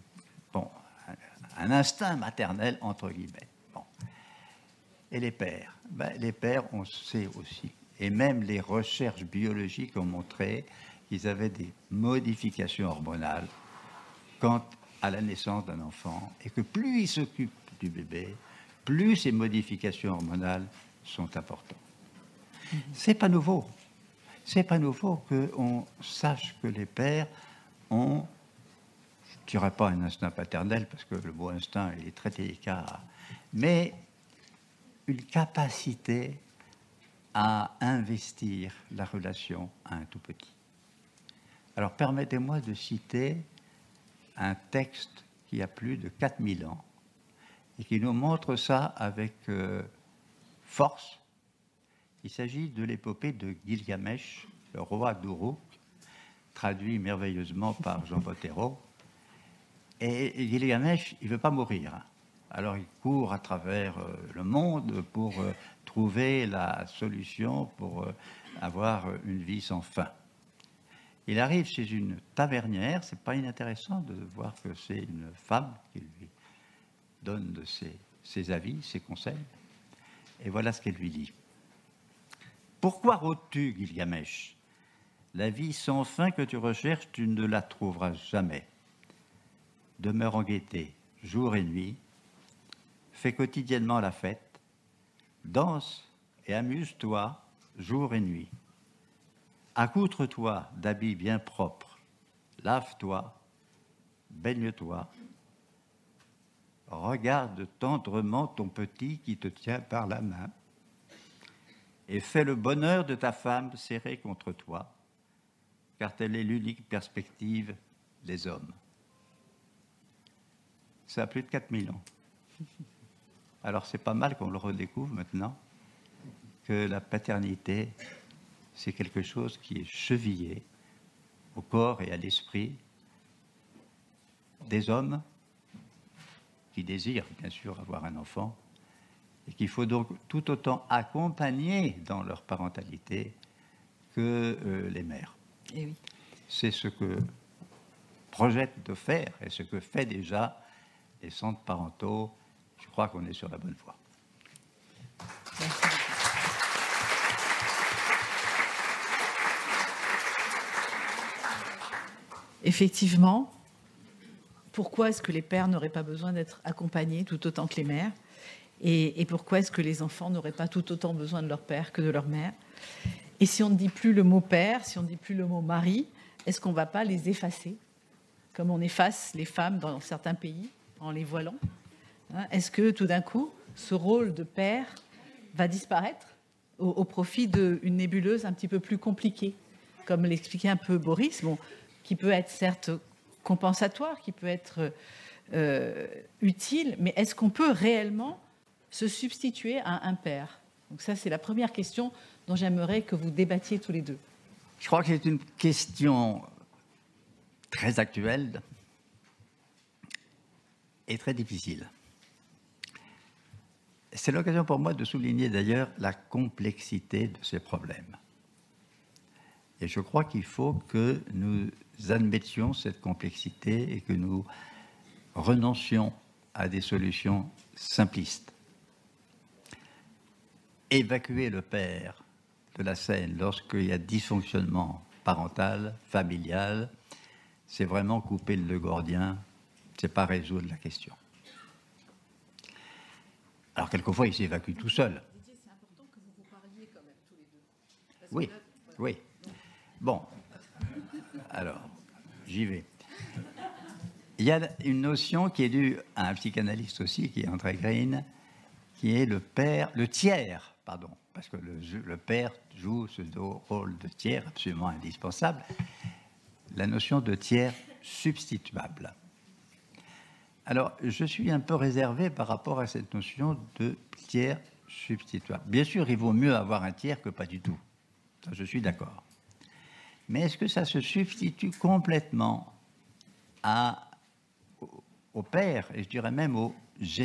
un instinct maternel, entre guillemets. Bon. Et les pères? Les pères, on sait aussi. Et même les recherches biologiques ont montré qu'ils avaient des modifications hormonales quant à la naissance d'un enfant, et que plus ils s'occupent du bébé, plus ces modifications hormonales sont importantes. C'est pas nouveau. C'est pas nouveau qu'on sache que les pères ont, je ne dirais pas un instinct paternel, parce que le mot instinct il est très délicat, mais une capacité à investir la relation à un tout petit. Alors permettez-moi de citer un texte qui a plus de 4000 ans et qui nous montre ça avec force. Il s'agit de l'épopée de Gilgamesh, le roi d'Uruk, traduit merveilleusement par Jean Bottero. Et Gilgamesh, il ne veut pas mourir. Alors il court à travers le monde pour trouver la solution pour avoir une vie sans fin. Il arrive chez une tavernière, c'est pas inintéressant de voir que c'est une femme qui lui donne de ses avis, ses conseils. Et voilà ce qu'elle lui dit. « Pourquoi rôdes-tu, Gilgamesh? La vie sans fin que tu recherches, tu ne la trouveras jamais. Demeure en gaieté, jour et nuit. Fais quotidiennement la fête. Danse et amuse-toi, jour et nuit. Accoutre-toi d'habits bien propres. Lave-toi, baigne-toi. Regarde tendrement ton petit qui te tient par la main et fais le bonheur de ta femme serrée contre toi, car telle est l'unique perspective des hommes. Ça a plus de 4000 ans. Alors c'est pas mal qu'on le redécouvre maintenant, que la paternité, c'est quelque chose qui est chevillé au corps et à l'esprit des hommes qui désirent bien sûr avoir un enfant et qu'il faut donc tout autant accompagner dans leur parentalité que les mères. Eh oui. C'est ce que projette de faire et ce que fait déjà les centres parentaux. Je crois qu'on est sur la bonne voie. Merci. Effectivement, pourquoi est-ce que les pères n'auraient pas besoin d'être accompagnés tout autant que les mères ? Et pourquoi est-ce que les enfants n'auraient pas tout autant besoin de leur père que de leur mère ? Et si on ne dit plus le mot père, si on ne dit plus le mot mari, est-ce qu'on ne va pas les effacer, comme on efface les femmes dans certains pays en les voilant ? Est-ce que tout d'un coup, ce rôle de père va disparaître au profit d'une nébuleuse un petit peu plus compliquée, comme l'expliquait un peu Boris, bon, qui peut être certes compensatoire, qui peut être utile, mais est-ce qu'on peut réellement se substituer à un père ? Donc ça, c'est la première question dont j'aimerais que vous débattiez tous les deux. Je crois que c'est une question très actuelle et très difficile. C'est l'occasion pour moi de souligner d'ailleurs la complexité de ces problèmes. Et je crois qu'il faut que nous admettions cette complexité et que nous renoncions à des solutions simplistes. Évacuer le père de la scène lorsqu'il y a dysfonctionnement parental, familial, c'est vraiment couper le nœud gordien, c'est pas résoudre la question. Alors quelquefois il s'évacue tout seul. C'est important que vous vous parliez quand même tous les deux. Oui, oui. Bon, alors, j'y vais. Il y a une notion qui est due à un psychanalyste aussi, qui est André Green, qui est le tiers, parce que le père joue ce rôle de tiers absolument indispensable, la notion de tiers substituable. Alors, je suis un peu réservé par rapport à cette notion de tiers substituable. Bien sûr, il vaut mieux avoir un tiers que pas du tout. Ça, je suis d'accord. Mais est-ce que ça se substitue complètement au père, et je dirais même au géniteur ?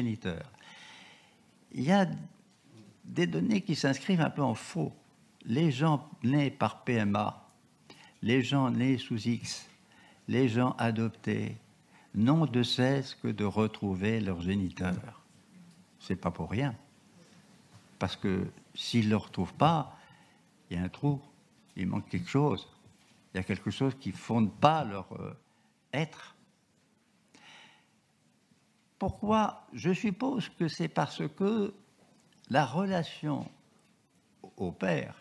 Il y a des données qui s'inscrivent un peu en faux. Les gens nés par PMA, les gens nés sous X, les gens adoptés, n'ont de cesse que de retrouver leur géniteur. C'est pas pour rien. Parce que s'ils ne le retrouvent pas, il y a un trou, il manque quelque chose. Il y a quelque chose qui ne fonde pas leur être. Pourquoi ? Je suppose que c'est parce que la relation au père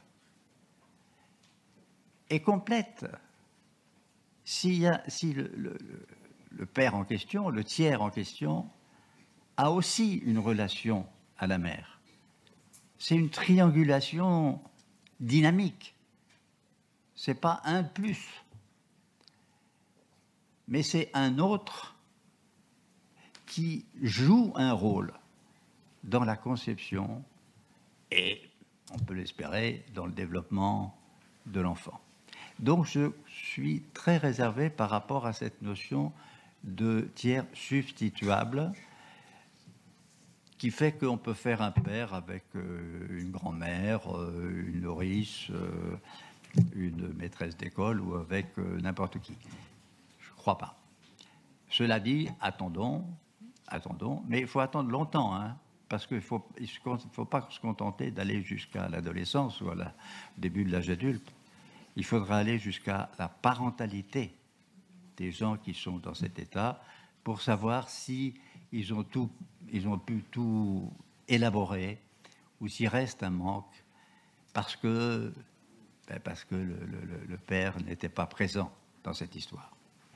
est complète. Si le père en question, le tiers en question, a aussi une relation à la mère. C'est une triangulation dynamique. Ce n'est pas un plus, mais c'est un autre qui joue un rôle dans la conception et, on peut l'espérer, dans le développement de l'enfant. Donc je suis très réservé par rapport à cette notion de tiers substituable qui fait qu'on peut faire un père avec une grand-mère, une nourrice, une maîtresse d'école ou avec n'importe qui. Je ne crois pas. Cela dit, attendons, mais il faut attendre longtemps, hein, parce qu'il ne faut pas se contenter d'aller jusqu'à l'adolescence ou au début de l'âge adulte. il faudra aller jusqu'à la parentalité des gens qui sont dans cet état pour savoir si ils ont pu tout élaborer ou s'il reste un manque parce que le père n'était pas présent dans cette histoire.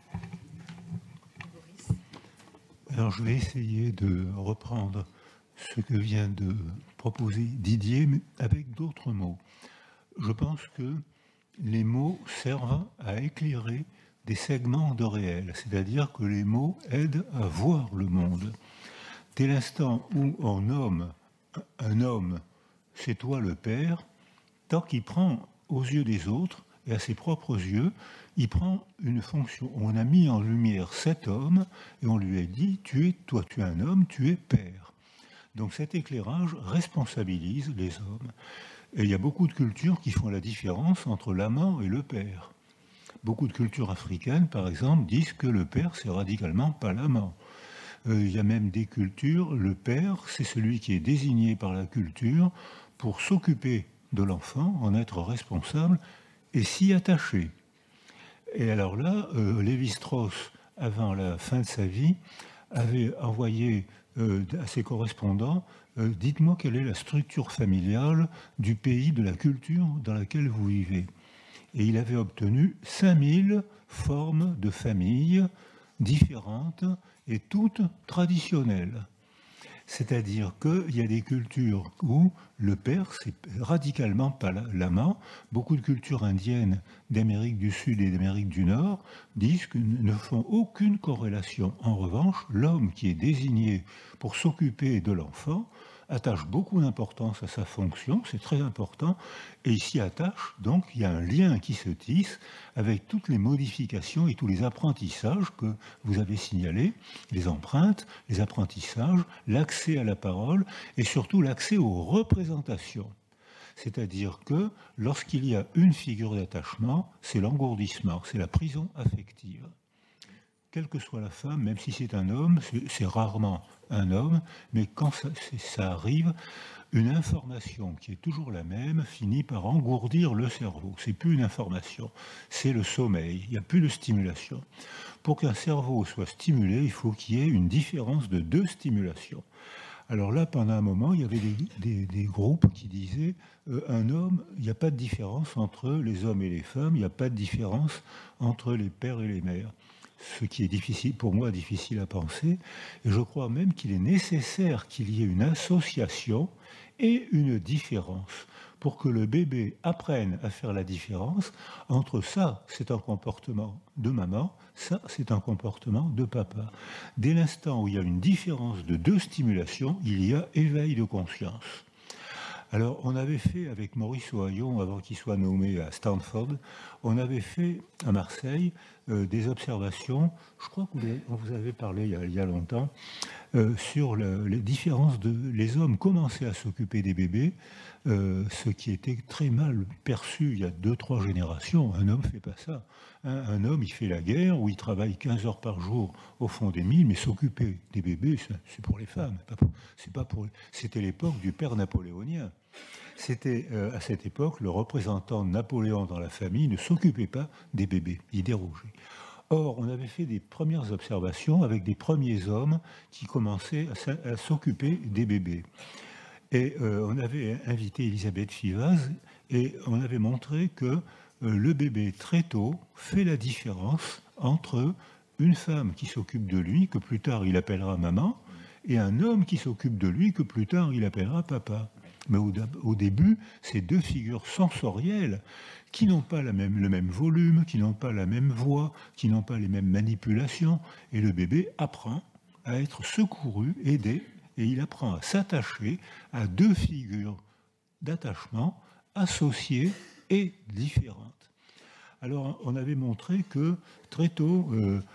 Alors je vais essayer de reprendre ce que vient de proposer Didier, mais avec d'autres mots. Je pense que les mots servent à éclairer des segments de réel, c'est-à-dire que les mots aident à voir le monde. Dès l'instant où on nomme un homme, c'est toi le père, tant qu'il prend aux yeux des autres et à ses propres yeux, il prend une fonction. On a mis en lumière cet homme et on lui a dit, tu es un homme, tu es père. Donc cet éclairage responsabilise les hommes. Et il y a beaucoup de cultures qui font la différence entre l'amant et le père. Beaucoup de cultures africaines, par exemple, disent que le père, c'est radicalement pas l'amant. Il y a même des cultures, le père, c'est celui qui est désigné par la culture pour s'occuper de l'enfant, en être responsable et s'y attacher. Et alors là, Lévi-Strauss, avant la fin de sa vie, avait envoyé à ses correspondants dites-moi quelle est la structure familiale du pays, de la culture dans laquelle vous vivez. Et il avait obtenu 5000 formes de famille différentes et toutes traditionnelles. C'est-à-dire qu'il y a des cultures où le père, c'est radicalement pas l'amant. Beaucoup de cultures indiennes d'Amérique du Sud et d'Amérique du Nord disent qu'ils ne font aucune corrélation. En revanche, l'homme qui est désigné pour s'occuper de l'enfant attache beaucoup d'importance à sa fonction, c'est très important, et il s'y attache, donc il y a un lien qui se tisse avec toutes les modifications et tous les apprentissages que vous avez signalés, les empreintes, les apprentissages, l'accès à la parole et surtout l'accès aux représentations. C'est-à-dire que lorsqu'il y a une figure d'attachement, c'est l'engourdissement, c'est la prison affective. Quelle que soit la femme, même si c'est un homme, c'est rarement un homme, mais quand ça arrive, une information qui est toujours la même finit par engourdir le cerveau. C'est plus une information, c'est le sommeil. Il n'y a plus de stimulation. Pour qu'un cerveau soit stimulé, il faut qu'il y ait une différence de 2 stimulations. Alors là, pendant un moment, il y avait des groupes qui disaient un homme, il n'y a pas de différence entre les hommes et les femmes, il n'y a pas de différence entre les pères et les mères. Ce qui est difficile, pour moi, difficile à penser. Et je crois même qu'il est nécessaire qu'il y ait une association et une différence pour que le bébé apprenne à faire la différence entre ça, c'est un comportement de maman, ça, c'est un comportement de papa. Dès l'instant où il y a une différence de 2 stimulations, il y a éveil de conscience. Alors, on avait fait avec Maurice Ohaillon, avant qu'il soit nommé à Stanford, on avait fait à Marseille des observations, je crois qu'on vous avait parlé il y a longtemps, sur les différences les hommes commençaient à s'occuper des bébés, ce qui était très mal perçu il y a 2-3 générations. Un homme ne fait pas ça. Un homme, il fait la guerre, où il travaille 15 heures par jour au fond des mines, mais s'occuper des bébés, c'est pour les femmes. C'était l'époque du père napoléonien. C'était à cette époque, le représentant de Napoléon dans la famille ne s'occupait pas des bébés, il dérogeait. Or, on avait fait des premières observations avec des premiers hommes qui commençaient à s'occuper des bébés. Et on avait invité Elisabeth Fivaz et on avait montré que le bébé, très tôt, fait la différence entre une femme qui s'occupe de lui, que plus tard il appellera maman, et un homme qui s'occupe de lui, que plus tard il appellera papa. Mais au début, ces 2 figures sensorielles qui n'ont pas le même volume, qui n'ont pas la même voix, qui n'ont pas les mêmes manipulations, et le bébé apprend à être secouru, aidé, et il apprend à s'attacher à 2 figures d'attachement associées et différentes. Alors, on avait montré que très tôt,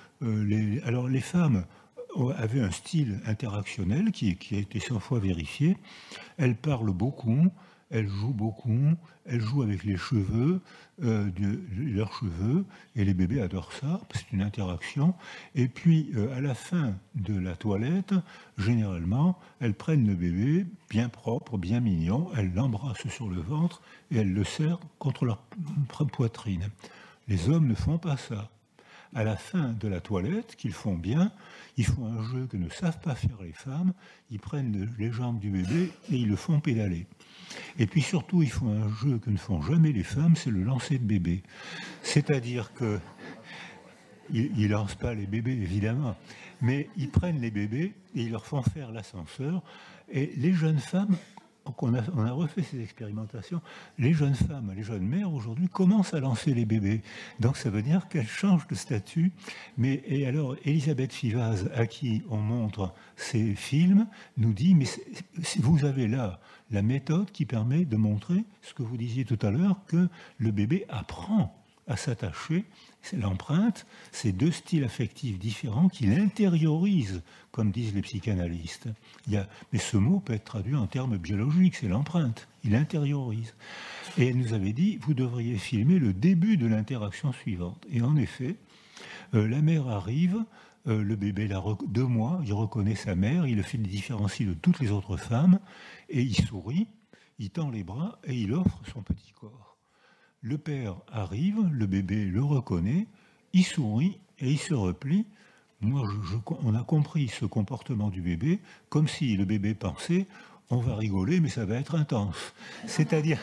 les femmes avaient un style interactionnel qui a été 100 fois vérifié. Elles parlent beaucoup, elle joue beaucoup, elle joue avec les cheveux, leurs cheveux, et les bébés adorent ça, c'est une interaction. Et puis, à la fin de la toilette, généralement, elles prennent le bébé, bien propre, bien mignon, elles l'embrassent sur le ventre et elles le serrent contre leur poitrine. Les hommes ne font pas ça. À la fin de la toilette, qu'ils font bien, ils font un jeu que ne savent pas faire les femmes, ils prennent les jambes du bébé et ils le font pédaler. Et puis surtout, ils font un jeu que ne font jamais les femmes, c'est le lancer de bébé. C'est-à-dire que ils lancent pas les bébés, évidemment, mais ils prennent les bébés et ils leur font faire l'ascenseur. Et les jeunes femmes, on a refait ces expérimentations, les jeunes femmes, les jeunes mères aujourd'hui commencent à lancer les bébés. Donc ça veut dire qu'elles changent de statut. Et alors, Elisabeth Fivaz, à qui on montre ces films, nous dit, mais vous avez là la méthode qui permet de montrer ce que vous disiez tout à l'heure, que le bébé apprend à s'attacher. C'est l'empreinte, c'est deux styles affectifs différents qu'il intériorise, comme disent les psychanalystes. Mais ce mot peut être traduit en termes biologiques, c'est l'empreinte, il intériorise. Et elle nous avait dit, vous devriez filmer le début de l'interaction suivante. Et en effet, la mère arrive, le bébé, 2 mois, il reconnaît sa mère, il le fait différencier de toutes les autres femmes, et il sourit, il tend les bras et il offre son petit corps. Le père arrive, le bébé le reconnaît, il sourit et il se replie. Moi, on a compris ce comportement du bébé comme si le bébé pensait « on va rigoler, mais ça va être intense ». C'est-à-dire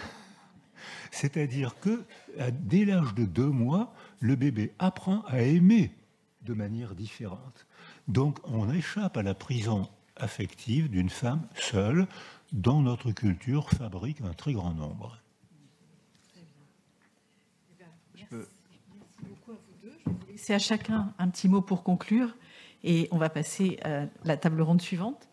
que dès l'âge de 2 mois, le bébé apprend à aimer de manière différente. Donc, on échappe à la prison affective d'une femme seule dont notre culture fabrique un très grand nombre. C'est à chacun un petit mot pour conclure et on va passer à la table ronde suivante.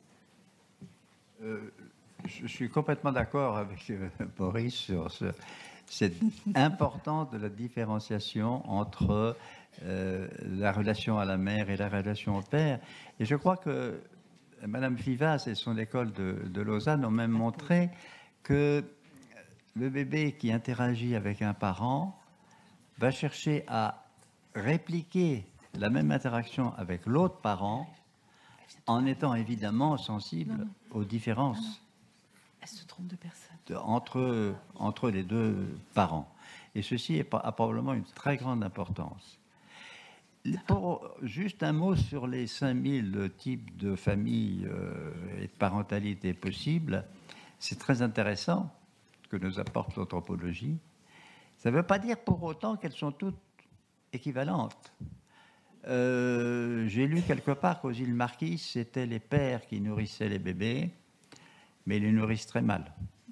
Je suis complètement d'accord avec Boris sur cette importance de la différenciation entre la relation à la mère et la relation au père. Et je crois que Madame Fivaz et son école de Lausanne ont même montré que le bébé qui interagit avec un parent va chercher à répliquer la même interaction avec l'autre parent en étant évidemment sensible aux différences entre les deux parents. Et ceci a probablement une très grande importance. Pour juste un mot sur les 5000 types de familles et de parentalité possibles, c'est très intéressant que nous apporte l'anthropologie. Ça ne veut pas dire pour autant qu'elles sont toutes équivalentes. J'ai lu quelque part qu'aux îles Marquises, c'était les pères qui nourrissaient les bébés, mais ils les nourrissent très mal.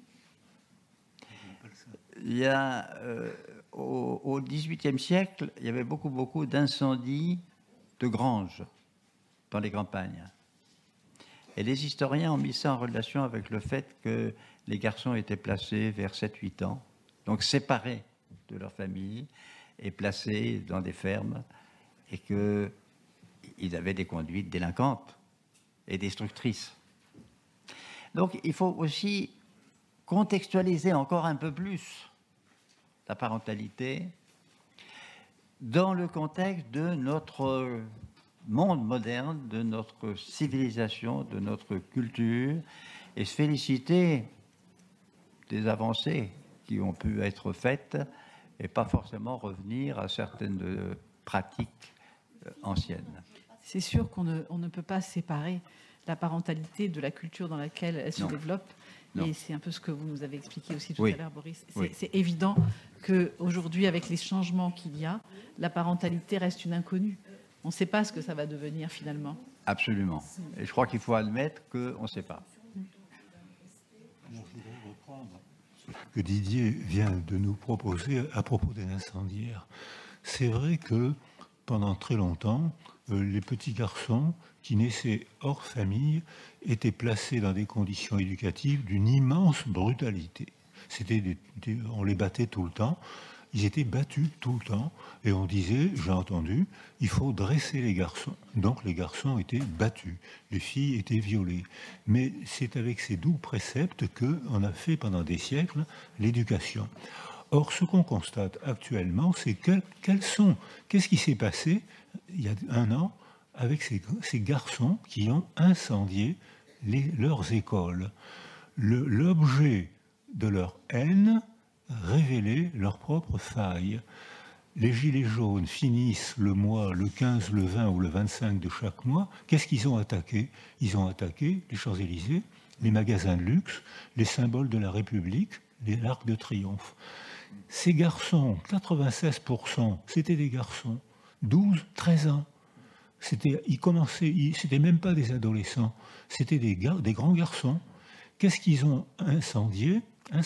Il y a, au XVIIIe siècle, il y avait beaucoup d'incendies de granges dans les campagnes. Et les historiens ont mis ça en relation avec le fait que les garçons étaient placés vers 7-8 ans, donc séparés de leur famille et placés dans des fermes, et qu'ils avaient des conduites délinquantes et destructrices. Donc il faut aussi contextualiser encore un peu plus la parentalité dans le contexte de notre monde moderne, de notre civilisation, de notre culture, et se féliciter des avancées qui ont pu être faites et pas forcément revenir à certaines pratiques anciennes. C'est sûr qu'on ne peut pas séparer la parentalité de la culture dans laquelle elle se développe. Et c'est un peu ce que vous nous avez expliqué aussi tout à l'heure, Boris. C'est évident qu'aujourd'hui, avec les changements qu'il y a, la parentalité reste une inconnue. On ne sait pas ce que ça va devenir finalement. Absolument. Et je crois qu'il faut admettre qu'on ne sait pas. Je voudrais reprendre ce que Didier vient de nous proposer à propos des incendiaires. C'est vrai que pendant très longtemps, les petits garçons qui naissaient hors famille étaient placés dans des conditions éducatives d'une immense brutalité. On les battait tout le temps. ils étaient battus tout le temps. Et on disait, j'ai entendu, il faut dresser les garçons. Donc les garçons étaient battus, les filles étaient violées. Mais c'est avec ces doux préceptes qu'on a fait pendant des siècles l'éducation. Or, ce qu'on constate actuellement, c'est qu'est-ce qui s'est passé il y a un an avec ces garçons qui ont incendié leurs écoles. L'objet de leur haine révélait leurs propres failles. Les gilets jaunes finissent le mois, le 15, le 20 ou le 25 de chaque mois. Qu'est-ce qu'ils ont attaqué? Ils ont attaqué les Champs-Élysées, les magasins de luxe, les symboles de la République, l'Arc de Triomphe. Ces garçons, 96%, c'était des garçons, 12, 13 ans. C'était même pas des adolescents, c'était des grands garçons. Qu'est-ce qu'ils ont incendié?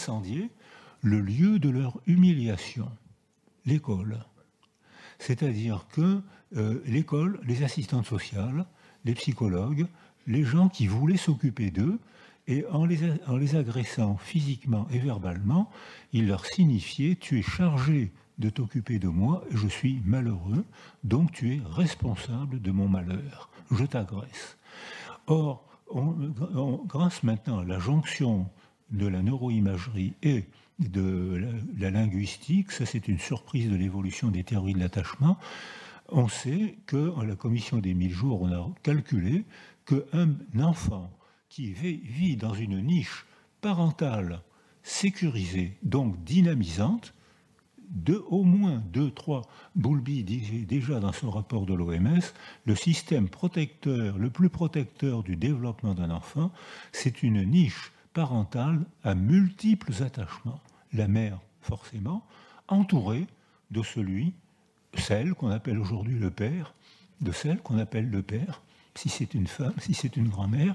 Le lieu de leur humiliation, l'école. C'est-à-dire que l'école, les assistantes sociales, les psychologues, les gens qui voulaient s'occuper d'eux, et en les agressant physiquement et verbalement, ils leur signifiaient « tu es chargé de t'occuper de moi, je suis malheureux, donc tu es responsable de mon malheur, je t'agresse ». Or, grâce maintenant à la jonction de la neuroimagerie et de la linguistique, ça c'est une surprise de l'évolution des théories de l'attachement, on sait que, en la commission des 1000 jours, on a calculé qu'un enfant qui vit dans une niche parentale sécurisée, donc dynamisante, au moins 2-3, Bowlby disait déjà dans son rapport de l'OMS, le système protecteur, le plus protecteur du développement d'un enfant, c'est une niche parentale à multiples attachements. La mère, forcément, entourée de celle qu'on appelle aujourd'hui le père, de celle qu'on appelle le père, si c'est une femme, si c'est une grand-mère.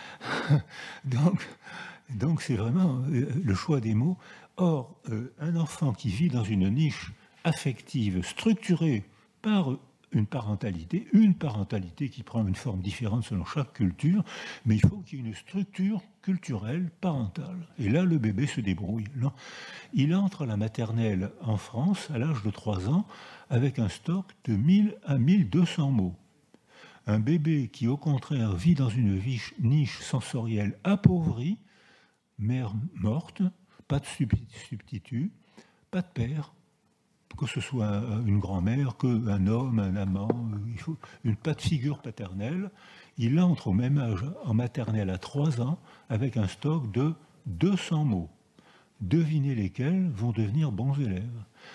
Donc c'est vraiment le choix des mots. Or, un enfant qui vit dans une niche affective structurée par une parentalité qui prend une forme différente selon chaque culture, mais il faut qu'il y ait une structure culturelle parentale. Et là, le bébé se débrouille. Il entre à la maternelle en France à l'âge de 3 ans avec un stock de 1000 à 1200 mots. Un bébé qui, au contraire, vit dans une niche sensorielle appauvrie, mère morte, pas de substitut, pas de père, que ce soit une grand-mère, qu'un homme, un amant, pas de figure paternelle. Il entre au même âge en maternelle à 3 ans avec un stock de 200 mots. Devinez lesquels vont devenir bons élèves.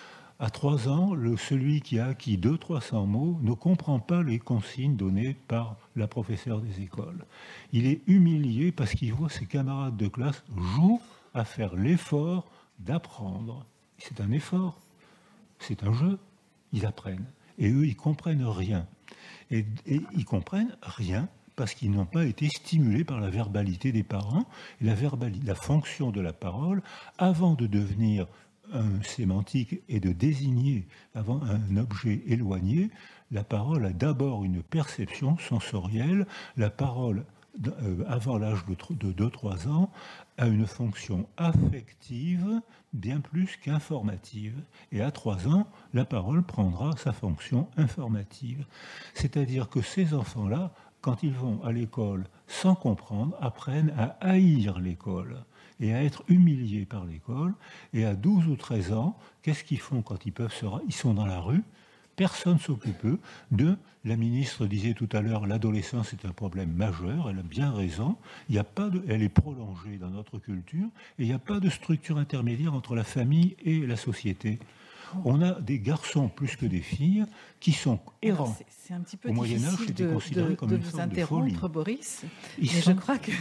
À 3 ans, celui qui a acquis 200-300 mots ne comprend pas les consignes données par la professeure des écoles. Il est humilié parce qu'il voit ses camarades de classe jouer à faire l'effort d'apprendre. C'est un effort, c'est un jeu, ils apprennent. Et eux, ils comprennent rien. Et ils comprennent rien parce qu'ils n'ont pas été stimulés par la verbalité des parents. Et la fonction de la parole, avant de devenir un sémantique et de désigner avant un objet éloigné, la parole a d'abord une perception sensorielle. La parole, avant l'âge de 2-3 ans, a une fonction affective bien plus qu'informative. Et à 3 ans, la parole prendra sa fonction informative. C'est-à-dire que ces enfants-là, quand ils vont à l'école sans comprendre, apprennent à haïr l'école et à être humiliés par l'école. Et à 12 ou 13 ans, qu'est-ce qu'ils font quand ils sont dans la rue? Personne ne s'occupe d'eux. La ministre disait tout à l'heure, l'adolescence est un problème majeur, elle a bien raison. Elle est prolongée dans notre culture et il n'y a pas de structure intermédiaire entre la famille et la société. On a des garçons plus que des filles qui sont errants. C'est un petit peu au Moyen-Âge, c'était considéré comme une forme de folie. Boris, mais je crois que...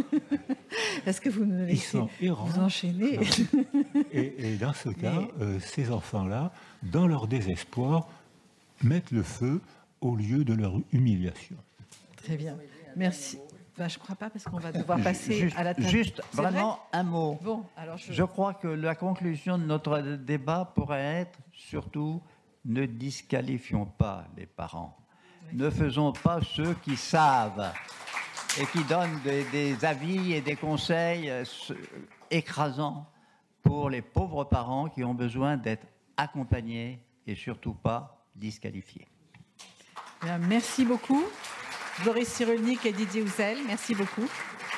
Est-ce que vous me laissez vous enchaîner? Et dans ce cas, ces enfants-là, dans leur désespoir, mettent le feu au lieu de leur humiliation. Très bien. Merci. Ben, je ne crois pas parce qu'on va devoir passer à la table. Juste vraiment un mot. Bon, alors je crois que la conclusion de notre débat pourrait être surtout ne disqualifions pas les parents. Oui. Ne faisons pas ceux qui savent et qui donnent des avis et des conseils écrasants pour les pauvres parents qui ont besoin d'être accompagner et surtout pas disqualifier. Bien, merci beaucoup, Boris Cyrulnik et Didier Houzel. Merci beaucoup.